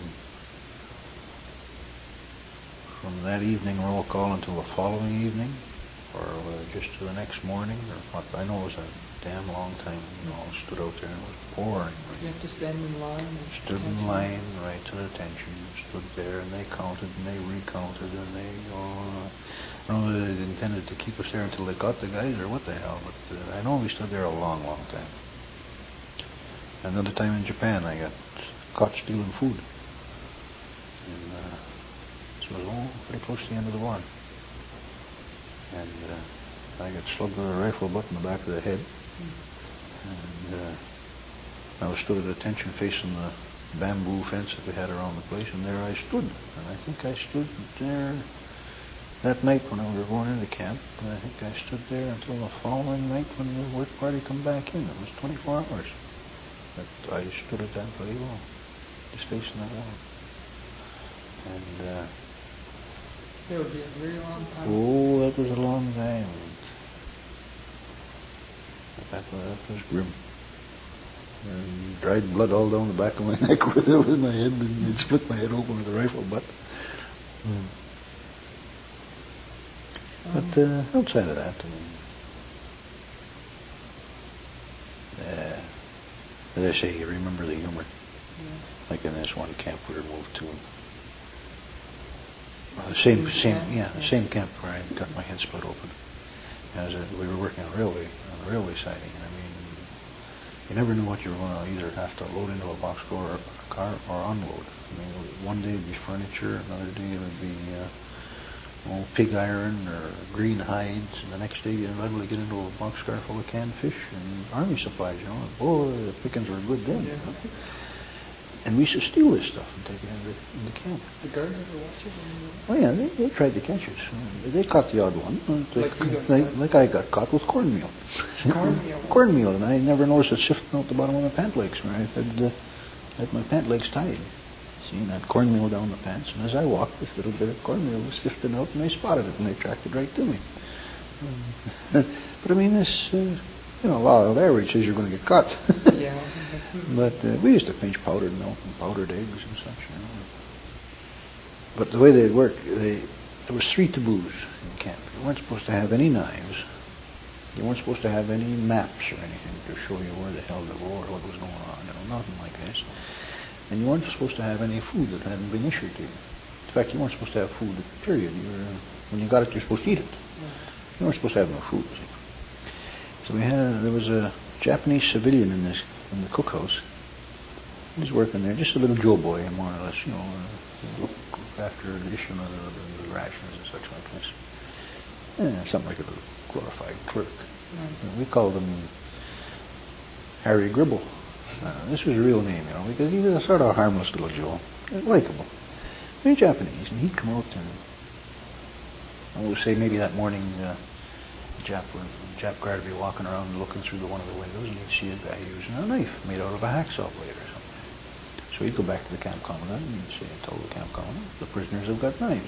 that evening roll call until the following evening, or just to the next morning, or what. I know it was a damn long time. Stood out there and it was pouring. You have to stand in line. Stood in line right to the attention. Stood there and they counted and they recounted and they I don't know whether they intended to keep us there until they got the guys or what the hell, but I know we stood there a long, long time. Another time in Japan, I got caught stealing food. And this was pretty close to the end of the war. And I got slugged with a rifle butt in the back of the head. And I was stood at attention facing the bamboo fence that we had around the place, and there I stood. And I think I stood there that night when we were going into camp, and I think I stood there until the following night when the work party come back in. It was 24 hours. But I stood at that very wall, just facing that wall. And it would be a very long time. Oh, that was a long time. That was grim. And dried blood all down the back of my neck with my head, and it split my head open with a rifle butt. But outside of that, as I say, you remember the humor. Like in this one camp we were moved to, The same camp where I got my head split open. We were working on a railway siding, and I mean, you never knew what you were going to either have to load into a boxcar or a car or unload. I mean, one day it would be furniture, another day it would be pig iron or green hides, and the next day you'd literally get into a boxcar full of canned fish and army supplies. Boy, the pickings were good then. Yeah. And we used to steal this stuff and take it into camp. The guards ever watch it? Oh yeah, they tried to catch us. They caught the odd one. Like I got caught with cornmeal. Cornmeal, and I never noticed it sifting out the bottom of my pant legs where I had my pant legs tied. See, and I had cornmeal down the pants, and as I walked, this little bit of cornmeal was sifting out, and they spotted it, and they tracked it right to me. But I mean, this... law of average says you're going to get caught. Yeah. But we used to pinch powdered milk and powdered eggs and such. But the way they'd work, there was 3 taboos in camp. You weren't supposed to have any knives. You weren't supposed to have any maps or anything to show you where the hell to go or what was going on. Nothing like this. And you weren't supposed to have any food that hadn't been issued to you. In fact, you weren't supposed to have food, period. When you got it, you're supposed to eat it. You weren't supposed to have no food. So there was a Japanese civilian in the cookhouse. He was working there, just a little Joe boy, more or less, look after the issuing of the rations and such like this. Something like a little glorified clerk. We called him Harry Gribble. This was a real name, because he was a sort of harmless little Joe, likable. Very Japanese, and he'd come out and I would say maybe that morning. Jap guard would be walking around looking through one of the windows, and he'd see a guy using a knife made out of a hacksaw blade or something. So he'd go back to the camp commandant and he'd say, tell the camp commandant, the prisoners have got knives.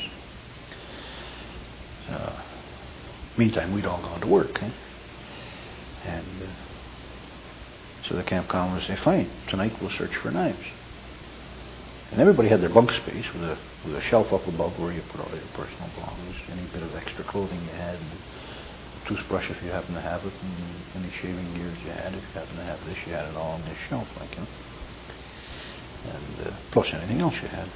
Meantime, we'd all gone to work. And so the camp commandant would say, fine, tonight we'll search for knives. And everybody had their bunk space with a shelf up above where you put all your personal belongings, any bit of extra clothing you had, toothbrush if you happen to have it, and any shaving gears you had. If you happen to have this, you had it all on this shelf, and plus anything else you had.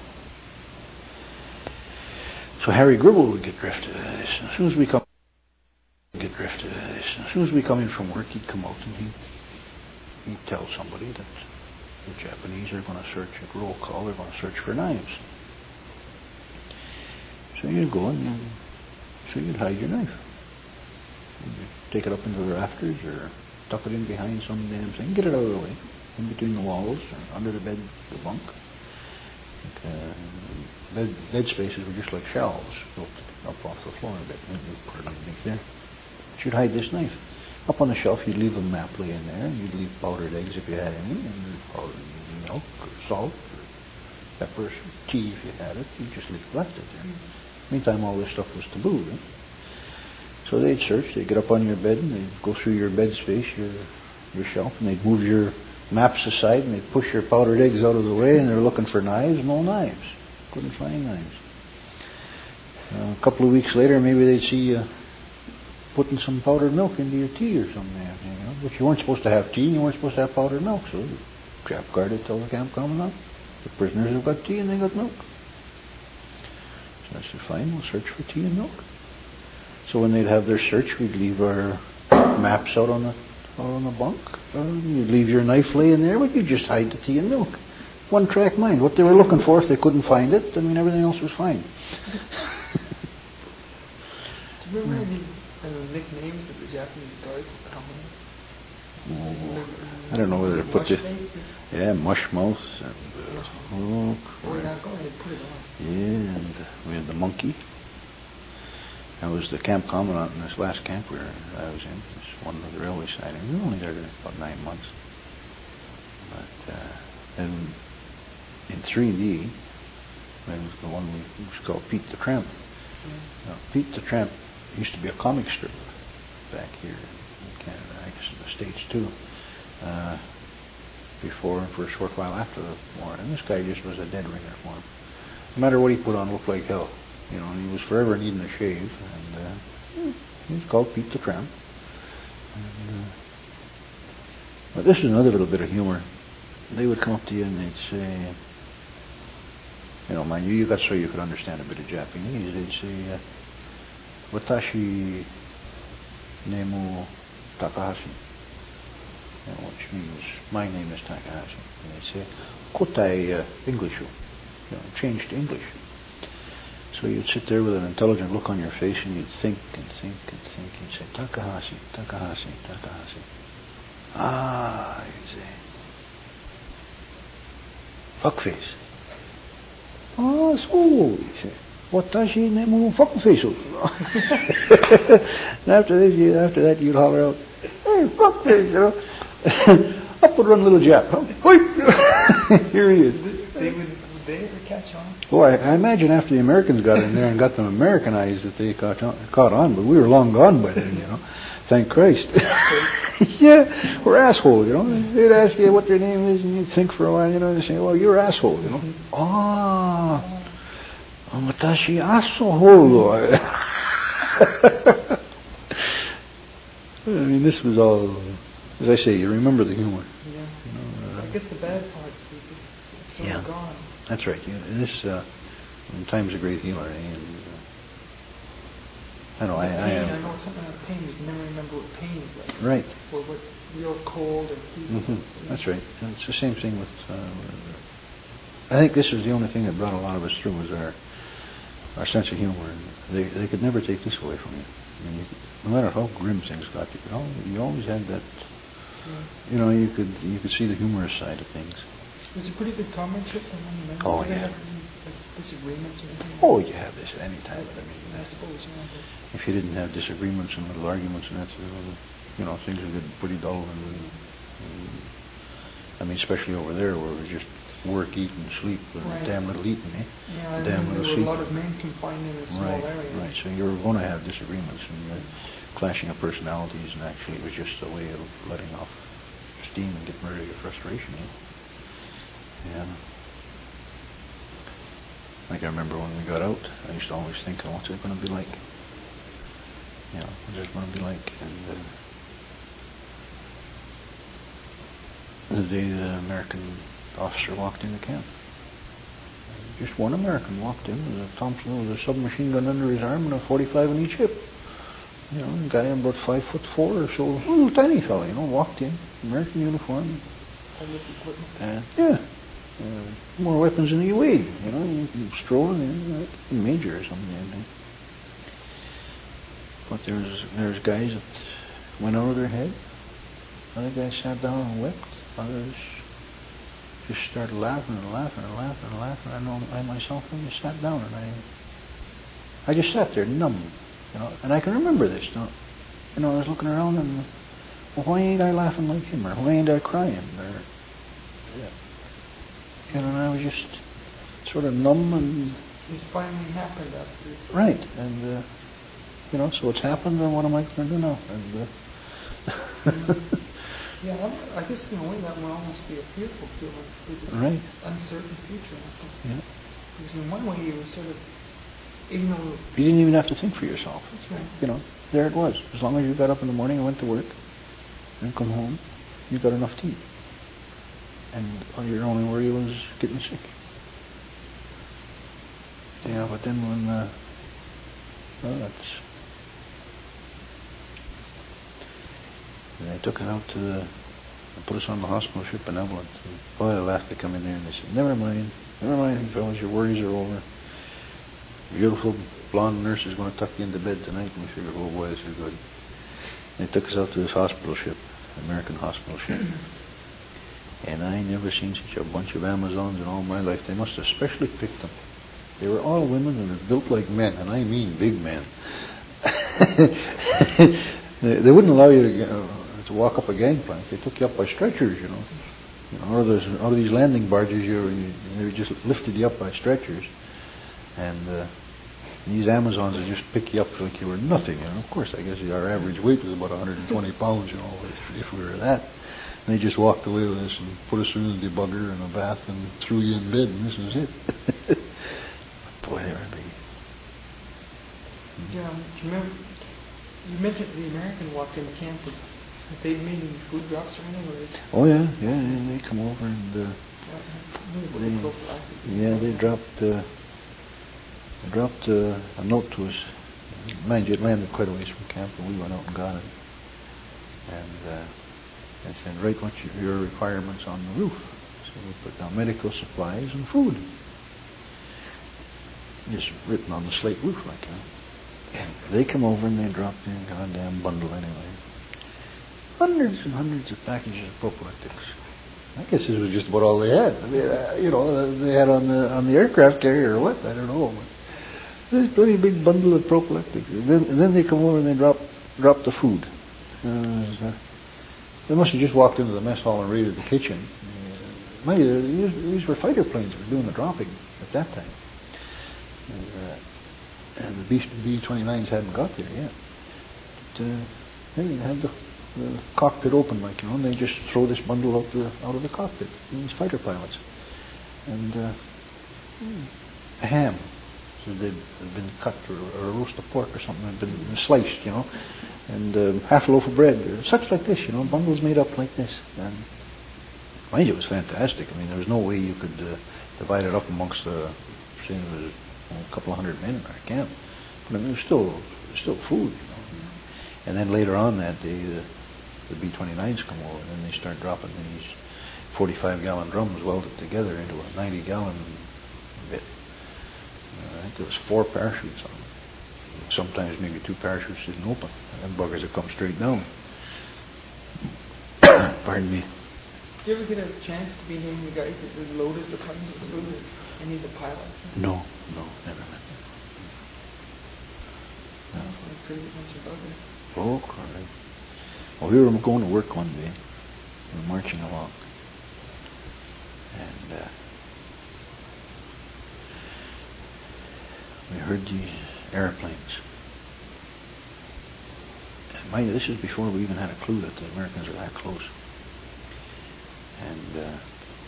So Harry Gribble would get drifted. As soon as we come in from work, he'd come out and he'd tell somebody that the Japanese are going to search at roll call. They're going to search for knives. So you'd go and you'd hide your knife. You take it up into the rafters or tuck it in behind some damn thing, get it out of the way, in between the walls or under the bed, the bunk. Bed spaces were just like shelves built up off the floor a bit, and you'd put it underneath there. But you'd hide this knife. Up on the shelf, you'd leave a map laying there, and you'd leave powdered eggs if you had any, and powdered milk or salt or peppers or tea if you had it. You just left it there. Meantime, all this stuff was taboo. So they'd search, they'd get up on your bed, and they'd go through your bed space, your shelf, and they'd move your maps aside, and they'd push your powdered eggs out of the way, and they're looking for knives. No knives. Couldn't find knives. A couple of weeks later, maybe they'd see you putting some powdered milk into your tea or something, But you weren't supposed to have tea, and you weren't supposed to have powdered milk, so the trap guard would tell the camp commandant, the prisoners have got tea and they got milk. So I said, fine, we'll search for tea and milk. So when they'd have their search, we'd leave our maps out on the bunk. You'd leave your knife laying there, but you'd just hide the tea and milk. One track mind. What they were looking for, if they couldn't find it, everything else was fine. Do you remember any nicknames that the Japanese guards would come with? I don't know whether to put this. Yeah, Mushmouth. Oh, yeah, go ahead, put it on. Yeah, and we had the monkey. I was the camp commandant in this last camp I was in. It's one of the railway sidings. We were only there about 9 months. But then in 3D, there was the one was called Pete the Tramp. Now, Pete the Tramp used to be a comic strip back here in Canada, I guess in the States too, before and for a short while after the war. And this guy just was a dead ringer for him. No matter what he put on, looked like hell. And he was forever needing a shave, and he was called Pete the Tramp. But this is another little bit of humor. They would come up to you and they'd say, mind you got so you could understand a bit of Japanese. They'd say, "Watashi nemu Takahashi," which means my name is Takahashi. And they'd say, "Kotai Englishu," change to English. So you'd sit there with an intelligent look on your face, and you'd think and think and think. You'd say, "Takahashi, Takahashi, Takahashi." Ah, you'd say, "Fuckface." "Ah, so," you'd say, "Watashi nemu fuckface." And after that, you'd holler out, "Hey, fuckface," Up would run little Jap. Here he is. Would they ever catch on? Well, I imagine after the Americans got in there and got them Americanized that they caught on, but we were long gone by then, Thank Christ. Yeah, we're assholes, They'd ask you what their name is, and you'd think for a while, and say, "Oh, you're asshole," Ah, watashi asshole. I mean, this was all, as I say, you remember the humor. Yeah. I guess the bad parts, it's all gone. That's right. This time's a great healer, And I know. I know something like pain. You can never remember what pain is like. Right. Or what real cold or fever. Mm-hmm. That's right. And it's the same thing with. I think this was the only thing that brought a lot of us through was our sense of humor. And they could never take this away from you. I mean, no matter how grim things got, you always had that. Yeah. You could see the humorous side of things. Was it pretty good comradeship among the men? Oh, Did they yeah. have disagreements or anything? Oh, you have this at any time. I suppose, if you didn't have disagreements and little arguments and that, things would get pretty dull. And especially over there where it was just work, eat, and sleep, and damn little eating, Yeah, damn little sleep. There were a lot of men confined in a small area. Right. So you were going to have disagreements and clashing of personalities, and actually it was just a way of letting off steam and getting rid of your frustration. Yeah. Like I remember when we got out, I used to always think, what's it going to be like? What's it going to be like? And the day the American officer walked into camp, just one American walked in with a Thompson, with a submachine gun under his arm and a 45 in each hip. A guy about 5'4" or so, a little tiny fella, walked in, American uniform. More weapons than you weighed. You strolling in, major or something. But there's guys that went over their head. Other guys sat down and wept. Others just started laughing and laughing and laughing and laughing. I know I myself, I just sat down and I just sat there numb. And I can remember this. I was looking around and, why ain't I laughing like him? Or why ain't I crying? Or and I was just sort of numb and. It finally happened after. Right, and so it's happened, and what am I going to do now? And I guess in a way that would almost be a fearful feeling. Right. Uncertain future. Yeah. Because in one way you were sort of, even though you didn't even have to think for yourself. That's right. There it was. As long as you got up in the morning and went to work, and come home, you got enough to eat. And your only worry was getting sick. Yeah, but then when they took it out to put us on the hospital ship Benevolent. And boy, they laughed to come in there and they said, never mind, fellas, your worries are over. Beautiful blonde nurse is going to tuck you into bed tonight. And we figured, oh boy, this is good. And they took us out to this hospital ship, American hospital ship. And I never seen such a bunch of Amazons in all my life. They must have specially picked them. They were all women and they're built like men, and I mean big men. They wouldn't allow you to walk up a gangplank. They took you up by stretchers, Or out of these landing barges, they just lifted you up by stretchers. And these Amazons would just pick you up like you were nothing. Of course, I guess our average weight was about 120 pounds, if we were that. And they just walked away with us and put us through the debugger and a bath and threw you in bed, and this was it. Boy, they were big. Yeah, you mentioned the American walked into camp with Have they made any food drops or anything? Or Oh yeah, they come over and they dropped a note to us. Mind you, it landed quite a ways from camp, and we went out and got it. And they said, write what your requirements on the roof. So we put down medical supplies and food. Just written on the slate roof like that. And they come over and they dropped in a goddamn bundle anyway. Hundreds and hundreds of packages of prophylactics. I guess this was just about all they had. I mean, they had on the aircraft carrier or what, I don't know. But this pretty big bundle of prophylactics. And then they come over and they drop the food. They must have just walked into the mess hall and raided the kitchen. Mind you, these were fighter planes that were doing the dropping at that time. And the B-29s hadn't got there yet. But, they had the cockpit open, like, and they just throw this bundle out of the cockpit. These fighter pilots. And a ham. So they'd been cut, or a roast of pork or something had been sliced, and half a loaf of bread, or such like this, bundles made up like this. And mind you, it was fantastic. I mean, there was no way you could divide it up amongst say there was a couple of hundred men in our camp. But I mean, it was still food, And then later on that day, the B-29s come over, and then they start dropping these 45-gallon drums welded together into a 90-gallon bit. I think there was 4 parachutes on them. Sometimes maybe 2 parachutes didn't open. And them buggers would come straight down. Pardon me. Did you ever get a chance to be near the guys that loaded the planes with food? Any of the pilots? No, never met them. No. That's like a crazy bunch of buggers. Oh, crap. Well, we were going to work one day. We were marching along. And we heard these airplanes. And mind you, this is before we even had a clue that the Americans were that close. And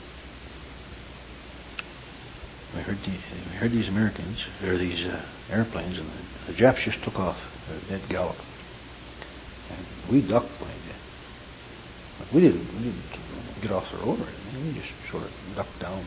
we heard these Americans, or these airplanes, and the Japs just took off at a dead gallop. And we ducked behind it. But we didn't get off the road or anything. We just sort of ducked down.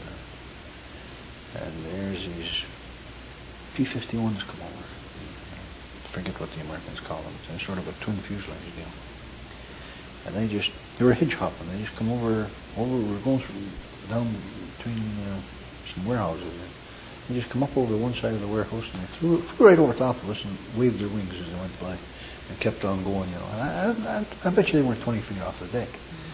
And there's these P-51s come over. I forget what the Americans call them. It's sort of a twin fuselage deal. And they were hitch hopping. They just come over. We were going down between some warehouses. They just come up over one side of the warehouse and they flew right over top of us and waved their wings as they went by. And kept on going, And I bet you they weren't 20 feet off the deck.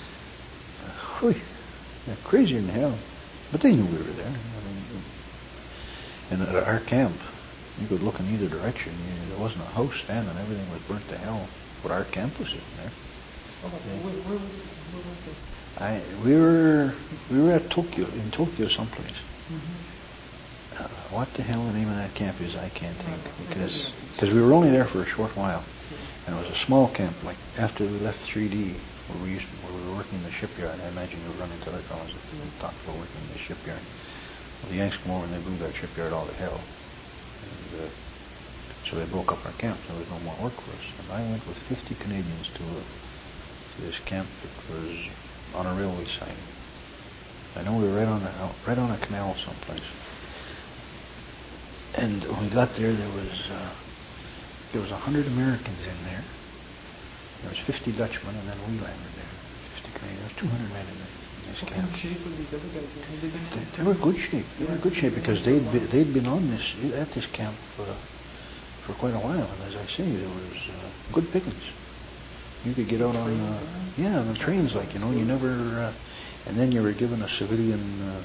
They're crazier than hell. But they knew we were there. And at our camp, you could look in either direction. There wasn't a house standing. Everything was burnt to hell. But our camp was sitting there. Where was it? We were at Tokyo, in Tokyo someplace. Mm-hmm. What the hell the name of that camp is, I can't think. Because we were only there for a short while. And it was a small camp, like after we left 3D, where we were working in the shipyard. I imagine you were running to other fellows that talked about working in the shipyard. Well, the Yanks came over and they blew that shipyard all to hell. And so they broke up our camp. There was no more work for us. And I went with 50 Canadians to this camp that was on a railway siding. I know we were right on a canal someplace. And when we got there, there was 100 Americans in there. There was 50 Dutchmen, and then we landed there. 50 Canadians. There was 200 men in this camp. What kind of shape were these other guys in? They were good shape. They were good shape because they'd been at this camp for quite a while. And as I say, there was good pickings. You could get out on the trains, like you never. And then you were given a civilian.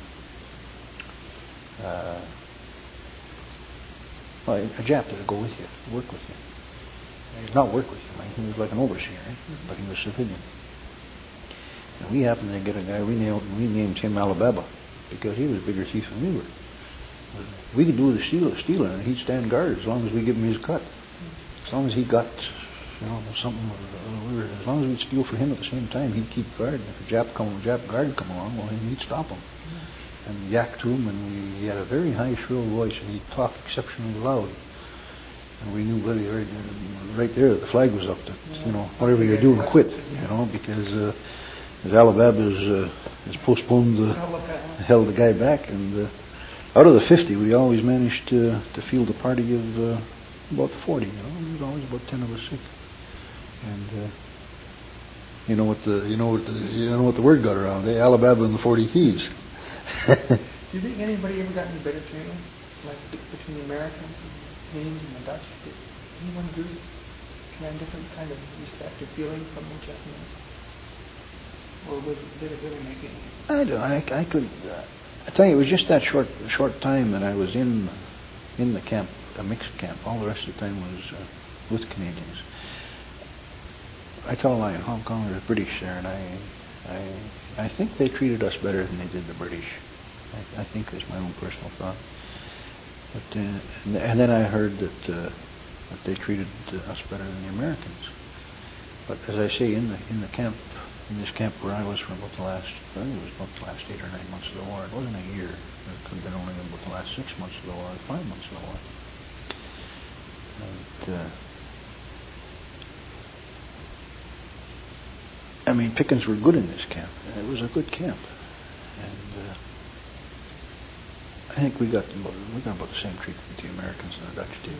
A Jap that would go with you, work with you. Not work with you, he was like an overseer, right? But he was civilian. And we happened to get a guy, we named him Alibaba, because he was a bigger thief than we were. We could do the stealing, and he'd stand guard as long as we give him his cut. As long as he got, something, as long as we'd steal for him at the same time, he'd keep guard. And if a Jap guard come along, well, he'd stop him. And yak to him, and he had a very high, shrill voice, and he talked exceptionally loud. And we knew right there the flag was up. That, whatever you're doing, quit. Because as Alabama has postponed held the guy back, and out of the 50, we always managed to field a party of about 40. There was always about 10 of us sick, and you know what the word got around? Alabama and the 40 Thieves. Do you think anybody ever got any better training, like between the Americans and the Canadians and the Dutch? Did anyone do a different kind of respect or feeling from the Japanese? Or did it really make it? I could. I tell you, it was just that short time that I was in the camp, a mixed camp. All the rest of the time was with Canadians. I tell a lie, in Hong Kong there was British there, and I think they treated us better than they did the British. I think that's my own personal thought. But and then I heard that they treated us better than the Americans. But as I say, in the camp. In this camp where I was for about I think it was about the last 8 or 9 months of the war. It wasn't a year. It could have been only about the last 6 months of the war, 5 months of the war. And, pickings were good in this camp. It was a good camp. And I think we got about the same treatment the Americans and the Dutch did.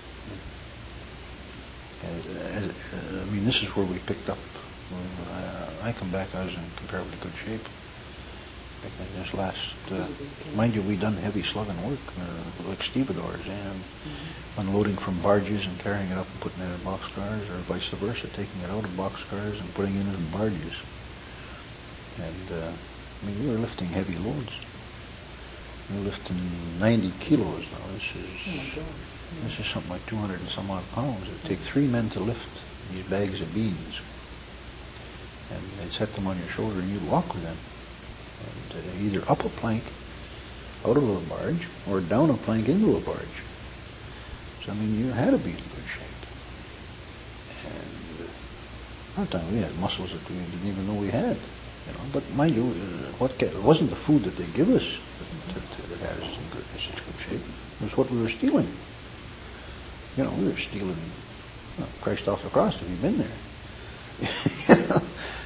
This is where we picked up. I come back, I was in comparatively good shape. In this last, mind you, we done heavy slugging work, like stevedores, and unloading from barges and carrying it up and putting it in boxcars, or vice versa, taking it out of boxcars and putting it in barges. And we were lifting heavy loads. We were lifting 90 kilos now. This is something like 200 and some odd pounds. It would take 3 men to lift these bags of beans. And they'd set them on your shoulder and you'd walk with them. And either up a plank, out of a barge, or down a plank into a barge. So, you had to be in good shape. And a lot of times we had muscles that we didn't even know we had. But mind you, it wasn't the food that they give us that had us in such good shape. It was what we were stealing. We were stealing Christ off the cross if you've been there.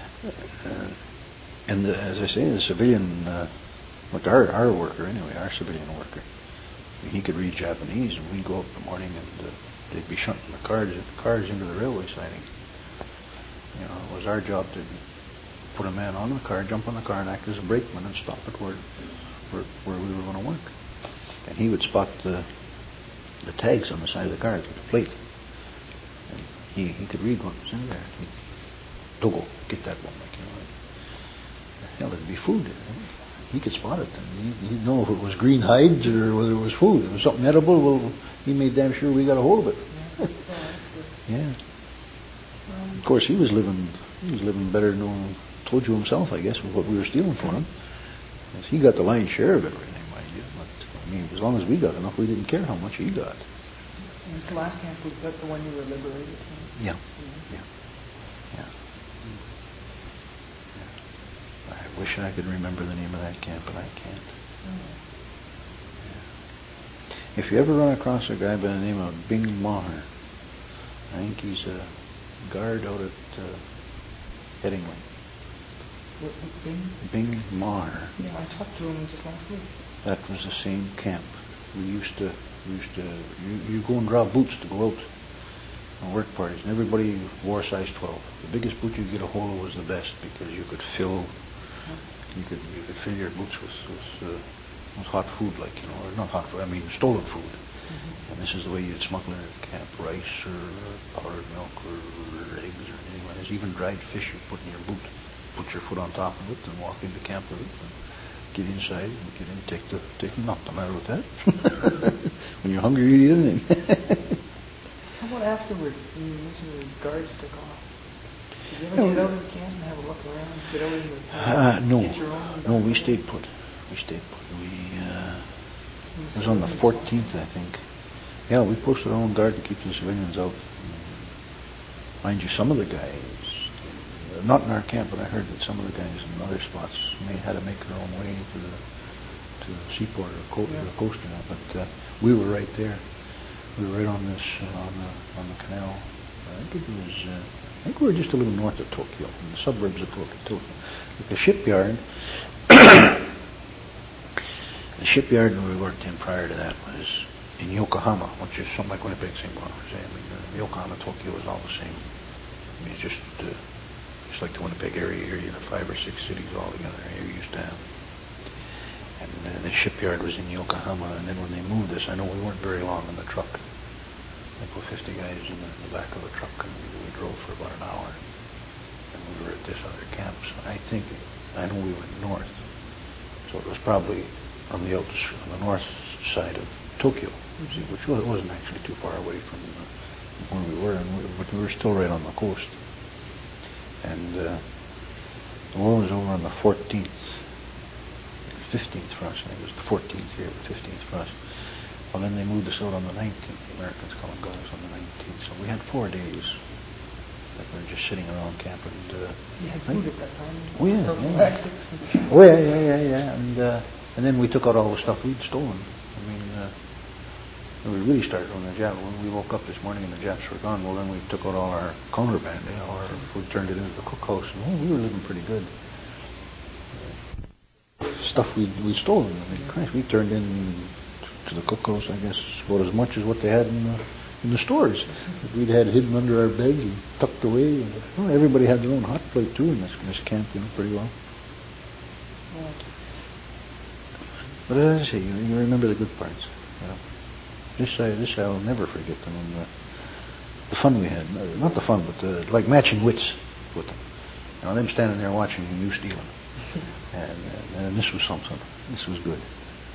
And as I say, the civilian, our worker anyway, our civilian worker, he could read Japanese, and we'd go up in the morning and they'd be shunting the cars into the railway siding. It was our job to put a man on the car, jump on the car, and act as a brakeman and stop it where we were going to work. And he would spot the tags on the side of the car, the plate. And he could read what was in there. Togo, get that one. Hell, it'd be food. He could spot it, and he'd know if it was green hides or whether it was food. If it was something edible, well, he made damn sure we got a hold of it. Yeah. Of course, he was living better than told you himself, I guess, with what we were stealing from him. He got the lion's share of everything, mind you. But as long as we got enough, we didn't care how much he got. And the last camp, was that the one you were liberated from? Yeah. I wish I could remember the name of that camp, but I can't. If you ever run across a guy by the name of Bing Maher, I think he's a guard out at Headingley. Bing? Bing Maher. Yeah, I talked to him just last week. That was the same camp. You go and draw boots to go out on work parties, and everybody wore size 12. The biggest boot you could get a hold of was the best, because you could fill your boots with hot food, or not hot food, stolen food. And this is the way you'd smuggle in at camp: rice or powdered milk or eggs or anything like this. Even dried fish you put in your boot. Put your foot on top of it and walk into camp with it. And get inside and get in, take them. Not the matter with that. When you're hungry, you eat anything. How about afterwards, when you mentioned the guards took off? Did you ever get out of the camp and have a look around? Get out in the camp? No, we stayed put. It was on the 14th, I think. Yeah, we posted our own guard to keep the civilians out. Mind you, some of the guys, not in our camp, but I heard that some of the guys in other spots had to make their own way to the seaport or the coast, but we were right there. We were right on this on the canal. I think it was. I think we were just a little north of Tokyo, in the suburbs of Tokyo. The shipyard. The shipyard we worked in prior to that was in Yokohama, which is something like Winnipeg, St. Paul. Yokohama, Tokyo is all the same. I mean, it's just like the Winnipeg area here. You have 5 or 6 cities all together. Here you used to have. And the shipyard was in Yokohama, and then when they moved us, I know we weren't very long in the truck. I put 50 guys in the back of the truck, and we drove for about an hour. And we were at this other camp. So I know we went north. So it was probably on the north side of Tokyo, which wasn't actually too far away from where we were, but we were still right on the coast. And the war was over on the 14th. 15th for us. I think it was the 14th here, the 15th for us. Well, then they moved us out on the 19th. The Americans come and got us on the 19th. So we had 4 days that we were just sitting around camp. And you had food at that time? Oh, yeah. Oh, yeah. And then we took out all the stuff we'd stolen. I mean, we really started when the Japs. When we woke up this morning and the Japs were gone, well, then we took out all our contraband. Our food, turned it into the cookhouse. And we were living pretty good. Stuff we'd stolen. I mean, Christ, we turned in to the cookhouse, I guess, about as much as what they had in the stores. We'd had hidden under our beds and tucked away. And, everybody had their own hot plate too in this camp, pretty well. But as I say, you remember the good parts. This I'll never forget them. And the fun we had, not the fun, but like matching wits with them. Them standing there watching you stealing. And this was something. This was good.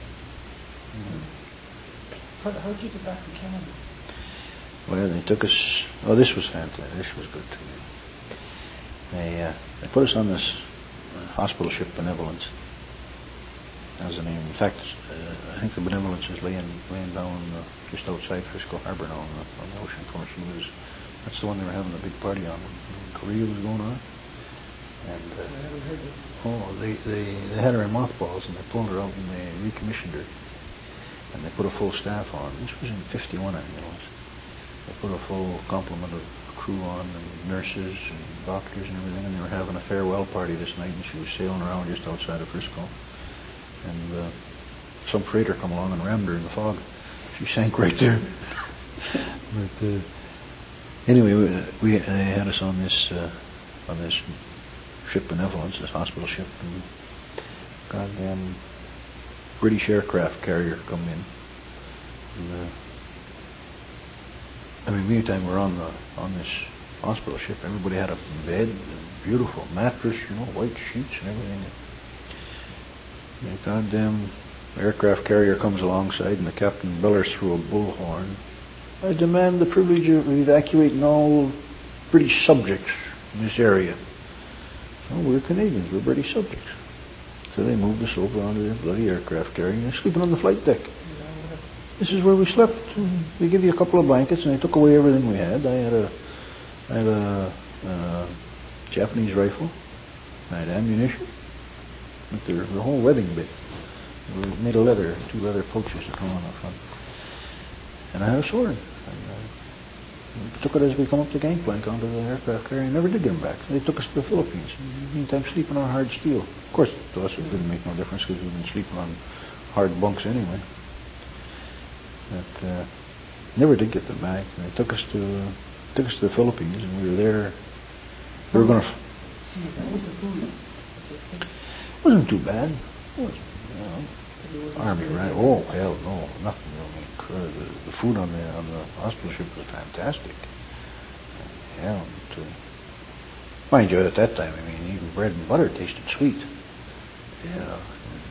How did you get back to Canada? Well, they took us. Oh, this was fantastic. This was good too. They put us on this hospital ship, Benevolence. That was the name. In fact, I think the Benevolence is laying down just outside Frisco Harbor now on the ocean front. That's the one they were having a big party on when Korea was going on. And I haven't heard this. They had her in mothballs, and they pulled her out and they recommissioned her, and they put a full staff on. This was in '51, I think it was. They put a full complement of crew on, and nurses and doctors and everything, and they were having a farewell party this night, and she was sailing around just outside of Frisco, and some freighter come along and rammed her in the fog. She sank right there. But anyway, they had us on this ship Benevolence, this hospital ship, and goddamn British aircraft carrier come in. And meantime we're on this hospital ship, everybody had a bed, a beautiful mattress, white sheets and everything. The goddamn aircraft carrier comes alongside, and the captain bellers through a bullhorn, "I demand the privilege of evacuating all British subjects in this area." Oh, we're Canadians, we're British subjects. So they moved us over onto the bloody aircraft carrier, and they're sleeping on the flight deck. This is where we slept. They give you a couple of blankets, and they took away everything we had. I had a Japanese rifle. I had ammunition. With the whole webbing bit. It was made of leather, 2 leather pouches that come on the front. And I had a sword. We took it as we come up the gangplank onto the aircraft carrier and never did get them back. So they took us to the Philippines. Meantime, sleeping on hard steel. Of course, to us it didn't make no difference because we'd been sleeping on hard bunks anyway. But never did get them back. And they took us to the Philippines, and we were there. We were going to. It wasn't too bad. It was, Army, right? Oh hell, no, nothing. The food on the hospital ship was fantastic. Yeah, mind you, at that time, even bread and butter tasted sweet. Yeah,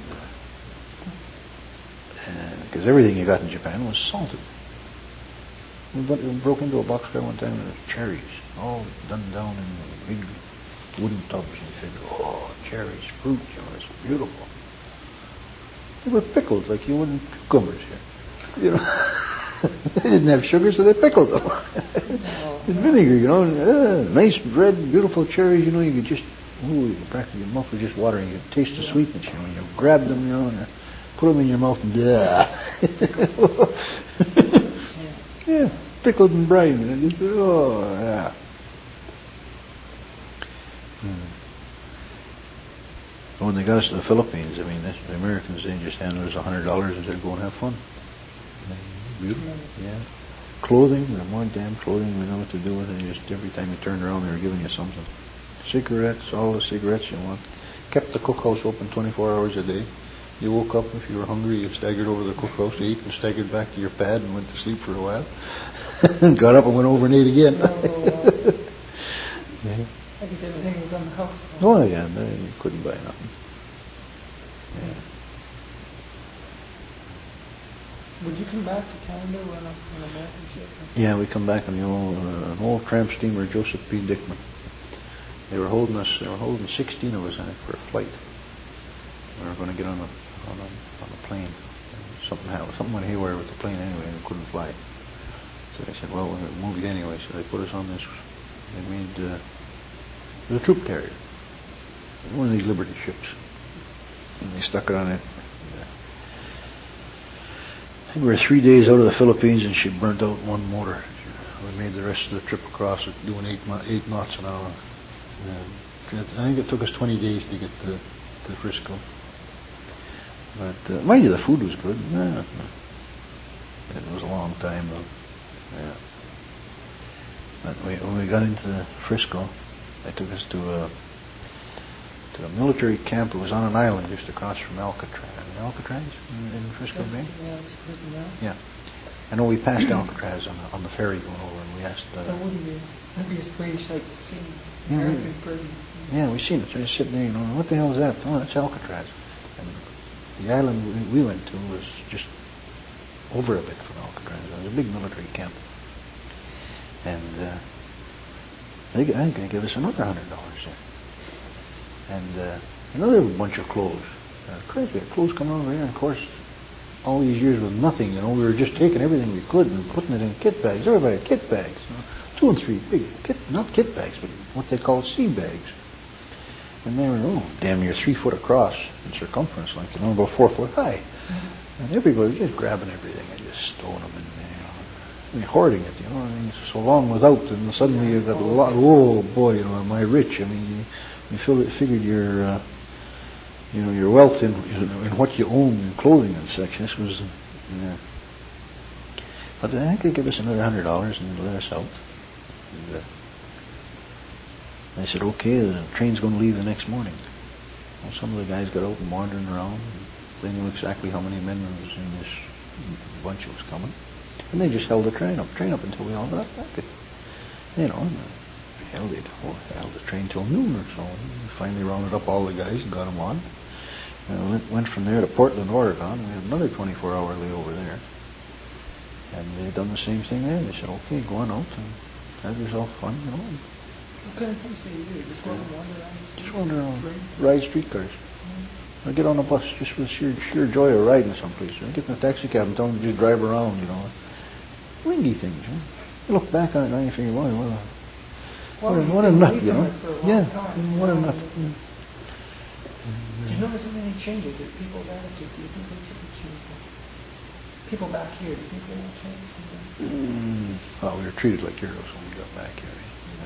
because everything you got in Japan was salted. We broke into a boxcar one time and there was cherries, all done down in big wooden tubs, and you said, "Oh, cherries, fruit, it's beautiful." They were pickled like you would in cucumbers here. They didn't have sugar, so they pickled them. With vinegar, nice red, beautiful cherries. You could just, practically your mouth was just watering. You could taste the sweetness. You grab them, and you put them in your mouth, and Yeah, pickled and brine. And just, oh, yeah. When they got us to the Philippines, I mean, the Americans, they just handed us $100 and said, go and have fun. Beautiful. Yeah. Clothing, the more damn clothing we know what to do with it. Just every time you turned around, they were giving you something. Cigarettes, all the cigarettes you want. Kept the cookhouse open 24 hours a day. You woke up, if you were hungry, you staggered over the cookhouse to eat and staggered back to your pad and went to sleep for a while. Got up and went over and ate again. Yeah. I guess everything was on the house. Oh, yeah, you couldn't buy nothing. Yeah. Would you come back to Canada when an American ship? Yeah, we come back on an old tramp steamer, Joseph P. Dickman. They were holding 16 of us in it for a flight. We were going to get on a plane. Something happened. Something went haywire with the plane anyway, and we couldn't fly. So they said, well, we're going to move you anyway. So they put us on this. They made it was a troop carrier, one of these Liberty ships, and they stuck it on it. I think we were 3 days out of the Philippines, and she burnt out one motor. We made the rest of the trip across it, doing 8 knots an hour. I think it took us 20 days to get to Frisco. But mind you, the food was good. It was a long time though. Yeah. But when we got into Frisco, they took us to a military camp. It was on an island just across from Alcatraz in Frisco Bay. Yeah. I know we passed Alcatraz on the ferry going over, and we asked. That wouldn't be a strange sight to see. American prison. Yeah, we seen it. So just sitting there, what the hell is that? Oh, that's Alcatraz. And the island we went to was just over a bit from Alcatraz. It was a big military camp. And I think they gave us another $100 there. And another bunch of clothes. Crazy, clothes coming over here. And of course, all these years with nothing, we were just taking everything we could and putting it in kit bags. Everybody had kit bags. 2 and 3 big, not kit bags, but what they call sea bags. And they were, damn near 3 foot across in circumference, like, about 4 foot high. Mm-hmm. And everybody was just grabbing everything and just stowing them in there. And hoarding it, so long without, and suddenly you got a lot. Oh boy, am I rich? I mean, you figured your wealth in what you own in clothing and such. This was, but I think they give us another $100 and let us out. And I said, okay, the train's going to leave the next morning. Well, some of the guys got out and wandering around. They knew exactly how many men was in this bunch that was coming. And they just held the train up until we all got back. And held the train till noon or so. We finally rounded up all the guys and got them on. And went from there to Portland, Oregon. We had another 24-hour layover there. And they had done the same thing there. They said, okay, go on out and have yourself fun, What kind of things do you do? Just go and wander around? Just wander around. Ride streetcars. I get on a bus just for the sheer joy of riding someplace. I get in a taxi cab and tell them to just drive around, windy things, You look back on it and you think, what a nut, Yeah, what a nut. Do you notice any changes in people's attitude? Do you think they should change? People back here, do you think they will change? Well, we were treated like heroes when we got back here.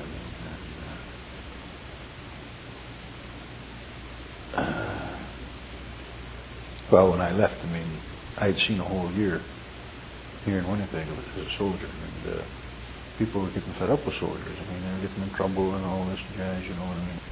Well, when I left, I had seen a whole year here in Winnipeg as a soldier, and people were getting fed up with soldiers. They were getting in trouble and all this jazz, you know what I mean?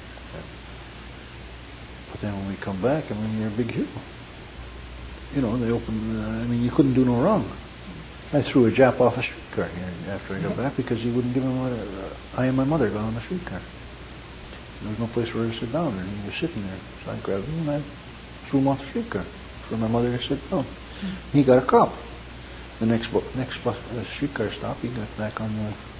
But then when we come back, you're a big hero. They opened, you couldn't do no wrong. I threw a Jap off a streetcar here after I got back because he wouldn't give him I and my mother got on the streetcar. There was no place for her to sit down, and he was sitting there. So I grabbed him and I threw him off the streetcar for my mother to sit down. He got a cop. The next bus, the streetcar stop, he got back on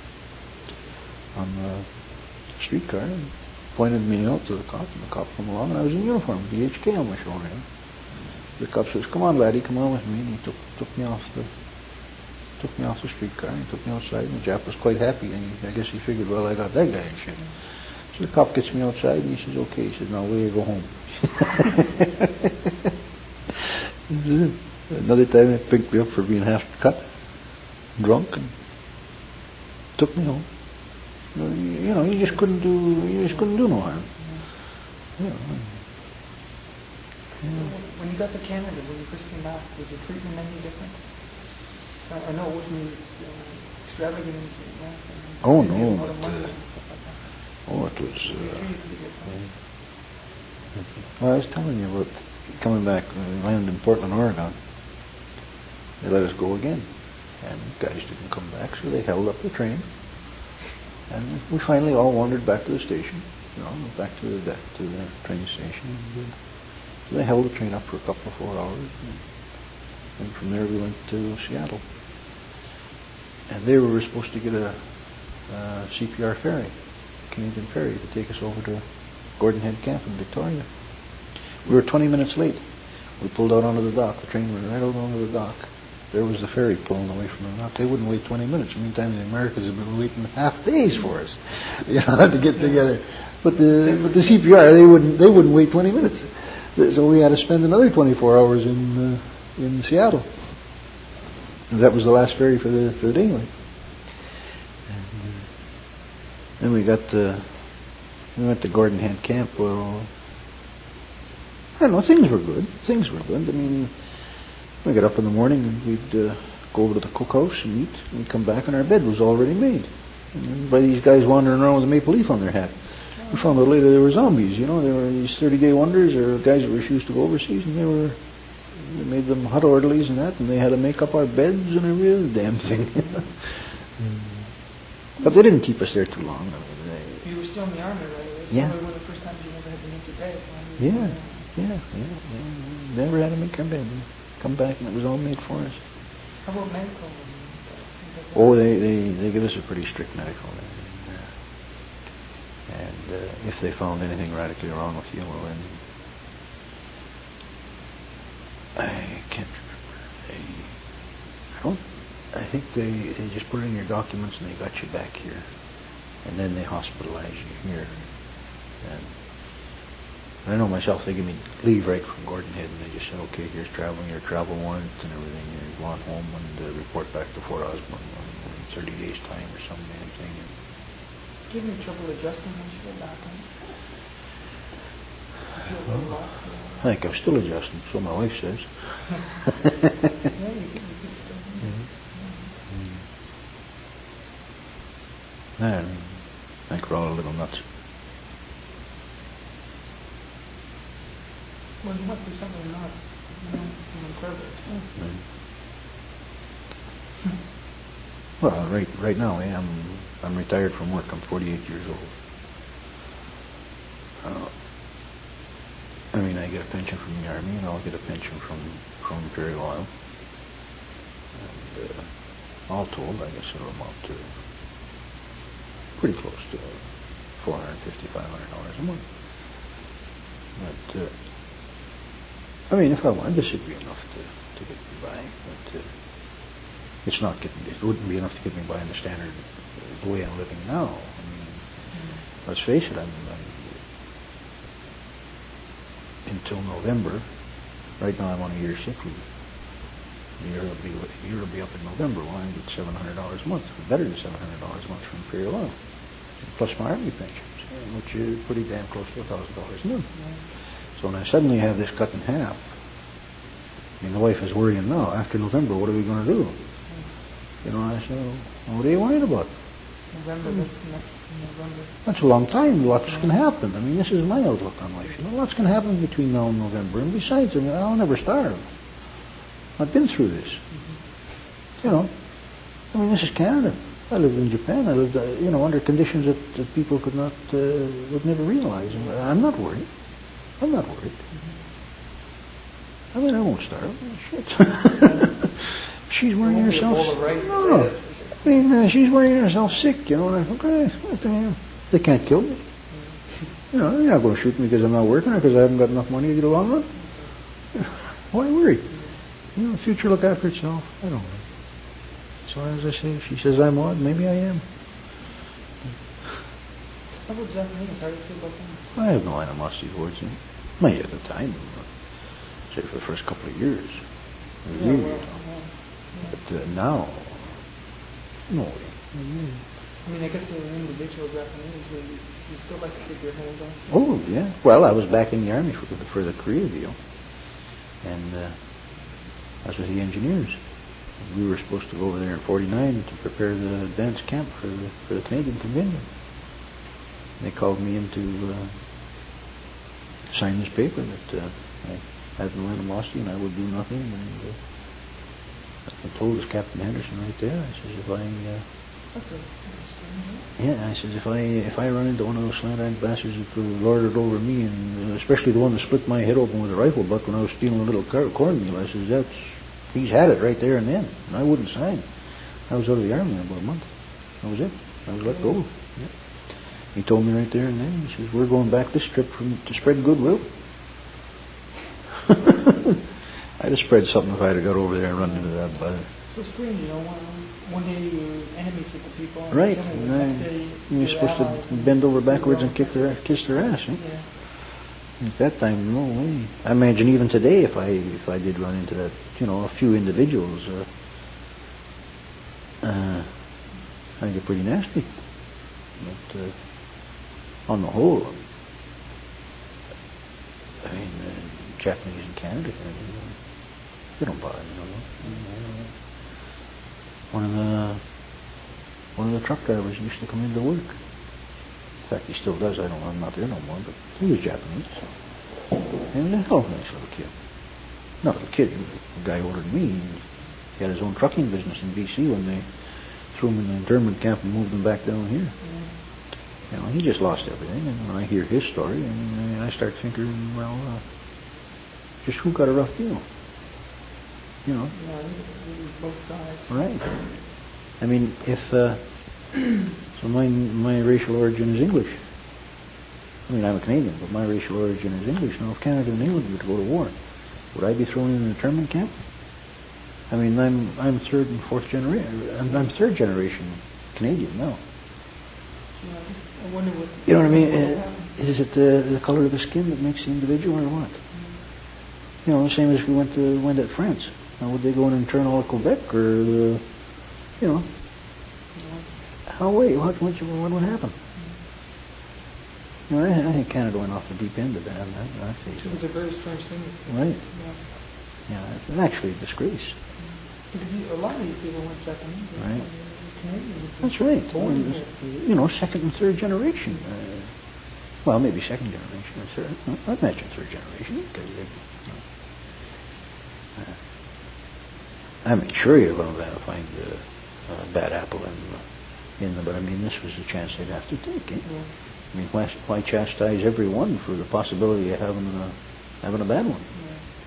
the streetcar and pointed me out to the cop, and the cop came along, and I was in uniform with the HK on my shoulder. The cop says, "Come on, laddie, come on with me," and he took me off the streetcar, and he took me outside, and the Jap was quite happy, and I guess he figured, well, I got that guy and shit. So the cop gets me outside, and he says, okay, he says, now where you go home? Another time they picked me up for being half cut. drunk and took me home. You just couldn't do no harm. When you got to Canada, when you first came back, was your treatment any different? I know it wasn't extravagant. Oh no, it was. Well, I was telling you about coming back. We landed in Portland, Oregon. They let us go again, and guys didn't come back, so they held up the train. And we finally all wandered back to the station, back to the train station. So they held the train up for a couple of 4 hours, and from there we went to Seattle. And there we were supposed to get a CPR ferry, Canadian ferry, to take us over to Gordon Head Camp in Victoria. We were 20 minutes late. We pulled out onto the dock. The train went right out onto the dock. There was the ferry pulling away from the dock. They wouldn't wait 20 minutes. Meantime, the Americans had been waiting half days for us, to get together. But the CPR, they wouldn't wait 20 minutes. So we had to spend another 24 hours in Seattle. And that was the last ferry for the day. And then we went to Gordon Head Camp. Well, I don't know, things were good. I mean, we got up in the morning and we'd go over to the cookhouse and eat, and we'd come back and our bed was already made. And by these guys wandering around with a maple leaf on their hat. We found out later they were zombies, They were these 30-day wonders, or guys that refused to go overseas, and we made them hut orderlies and that, and they had to make up our beds and every other damn thing. But they didn't keep us there too long. You were still in the army, right? Yeah. Probably one of the first times you ever had to make your bed. Yeah. Never had to make our bed. Come back and it was all made for us. How about medical? Oh, they give us a pretty strict medical. And if they found anything radically wrong with you, well then, I can't remember. I think they just put it in your documents and they got you back here, and then they hospitalized you here. And I know myself, they give me leave right from Gordon Head, and they just said, okay, here's your travel warrant and everything. You go on home and report back to Fort Osborne in 30 days' time or some damn thing. Give me trouble adjusting once you get back on. I think I'm still adjusting, so my wife says. I think we're all a little nuts. Well, you must be something not, something clever. Well, right now I'm retired from work. I'm 48 years old. I mean, I get a pension from the Army, and I'll get a pension from Imperial Oil. And all told, I guess it'll amount to pretty close to $450, $500 a month. But I mean, if I wanted, this would be enough to get me by. But it wouldn't be enough to get me by in the standard, the way I'm living now. I mean, let's face it, I'm until November. Right now I'm on a year's sick leave. The year will be up in November. Well, I get $700 a month, better than $700 a month from Imperial Oil, plus my Army pensions, which is pretty damn close to $1,000 a month. So when I suddenly have this cut in half, I mean, the wife is worrying now. After November, what are we going to do? I said, well, what are you worried about? November, that's next November. That's a long time. Lots can happen. I mean, this is my outlook on life. Lots can happen between now and November. And besides, I'll never starve. I've been through this. I mean, this is Canada. I lived in Japan. I lived, under conditions that people would never realize. And I'm not worried. I mean, I won't starve. Shit. She's worrying herself. I mean, she's worrying herself sick. And I think, okay, they can't kill me. They're not going to shoot me because I'm not working or because I haven't got enough money to get along with. Why worry? The future look after itself. I don't worry. So as I say, if she says I'm odd, maybe I am. How about Japanese? How do you feel about them? I have no animosity towards him. Maybe at the time, say for the first couple of years. But now, No way. I mean, I guess the individual Japanese, you still like to keep your hands on. Oh, yeah. Well, I was back in the Army for the Korea deal. And I was with the engineers. We were supposed to go over there in 49 to prepare the advanced camp for the Canadian contingent. They called me in to sign this paper that I had no animosity and I would do nothing. And I told this Captain Henderson right there, I says, I says, if I run into one of those slant-eyed bastards that lorded over me, and especially the one that split my head open with a rifle butt when I was stealing a little cornmeal, I says, he's had it right there and then. And I wouldn't sign. I was out of the Army in about a month. That was it. I was let go. Yeah. He told me right there and then, he says, we're going back this trip to spread goodwill. I'd have spread something if I'd have got over there and run into that bother. So strange, one day you're enemies with the people, and right, the next day you're supposed to bend over backwards and kiss their ass. Eh? Yeah. At that time, no way. I imagine even today, if I did run into that, a few individuals, I'd get pretty nasty. But on the whole, I mean, Japanese in Canada, they don't bother me no more. One of the truck drivers used to come into work. In fact, he still does. I'm not there no more, but he was Japanese. And he was a hell of a nice little kid. Not a little kid, he was a guy older than me. He had his own trucking business in BC when they threw him in the internment camp and moved him back down here. He just lost everything. And when I hear his story, I start thinking, well, just who got a rough deal? Yeah, both sides. Right. I mean, if so, my racial origin is English. I mean, I'm a Canadian, but my racial origin is English. Now, if Canada and England were to go to war, would I be thrown in an internment camp? I mean, I'm third and fourth generation. I'm third generation Canadian now. I wonder what. You know what I mean? Is it the color of the skin that makes the individual, or what? The same as if we went at France. Now, would they go and intern all of Quebec, or how? Wait, what would happen? I think Canada went off the deep end of that. It was a very strange thing. Right. Yeah, it's actually a disgrace. Because a lot of these people weren't Japanese. Right. Canadian. That's right. Second and third generation. Well, maybe second generation. I'd imagine third generation. I mean, sure you're going to find a bad apple in them, but I mean, this was a chance they'd have to take. Yeah. I mean, why chastise everyone for the possibility of having a bad one? Yeah.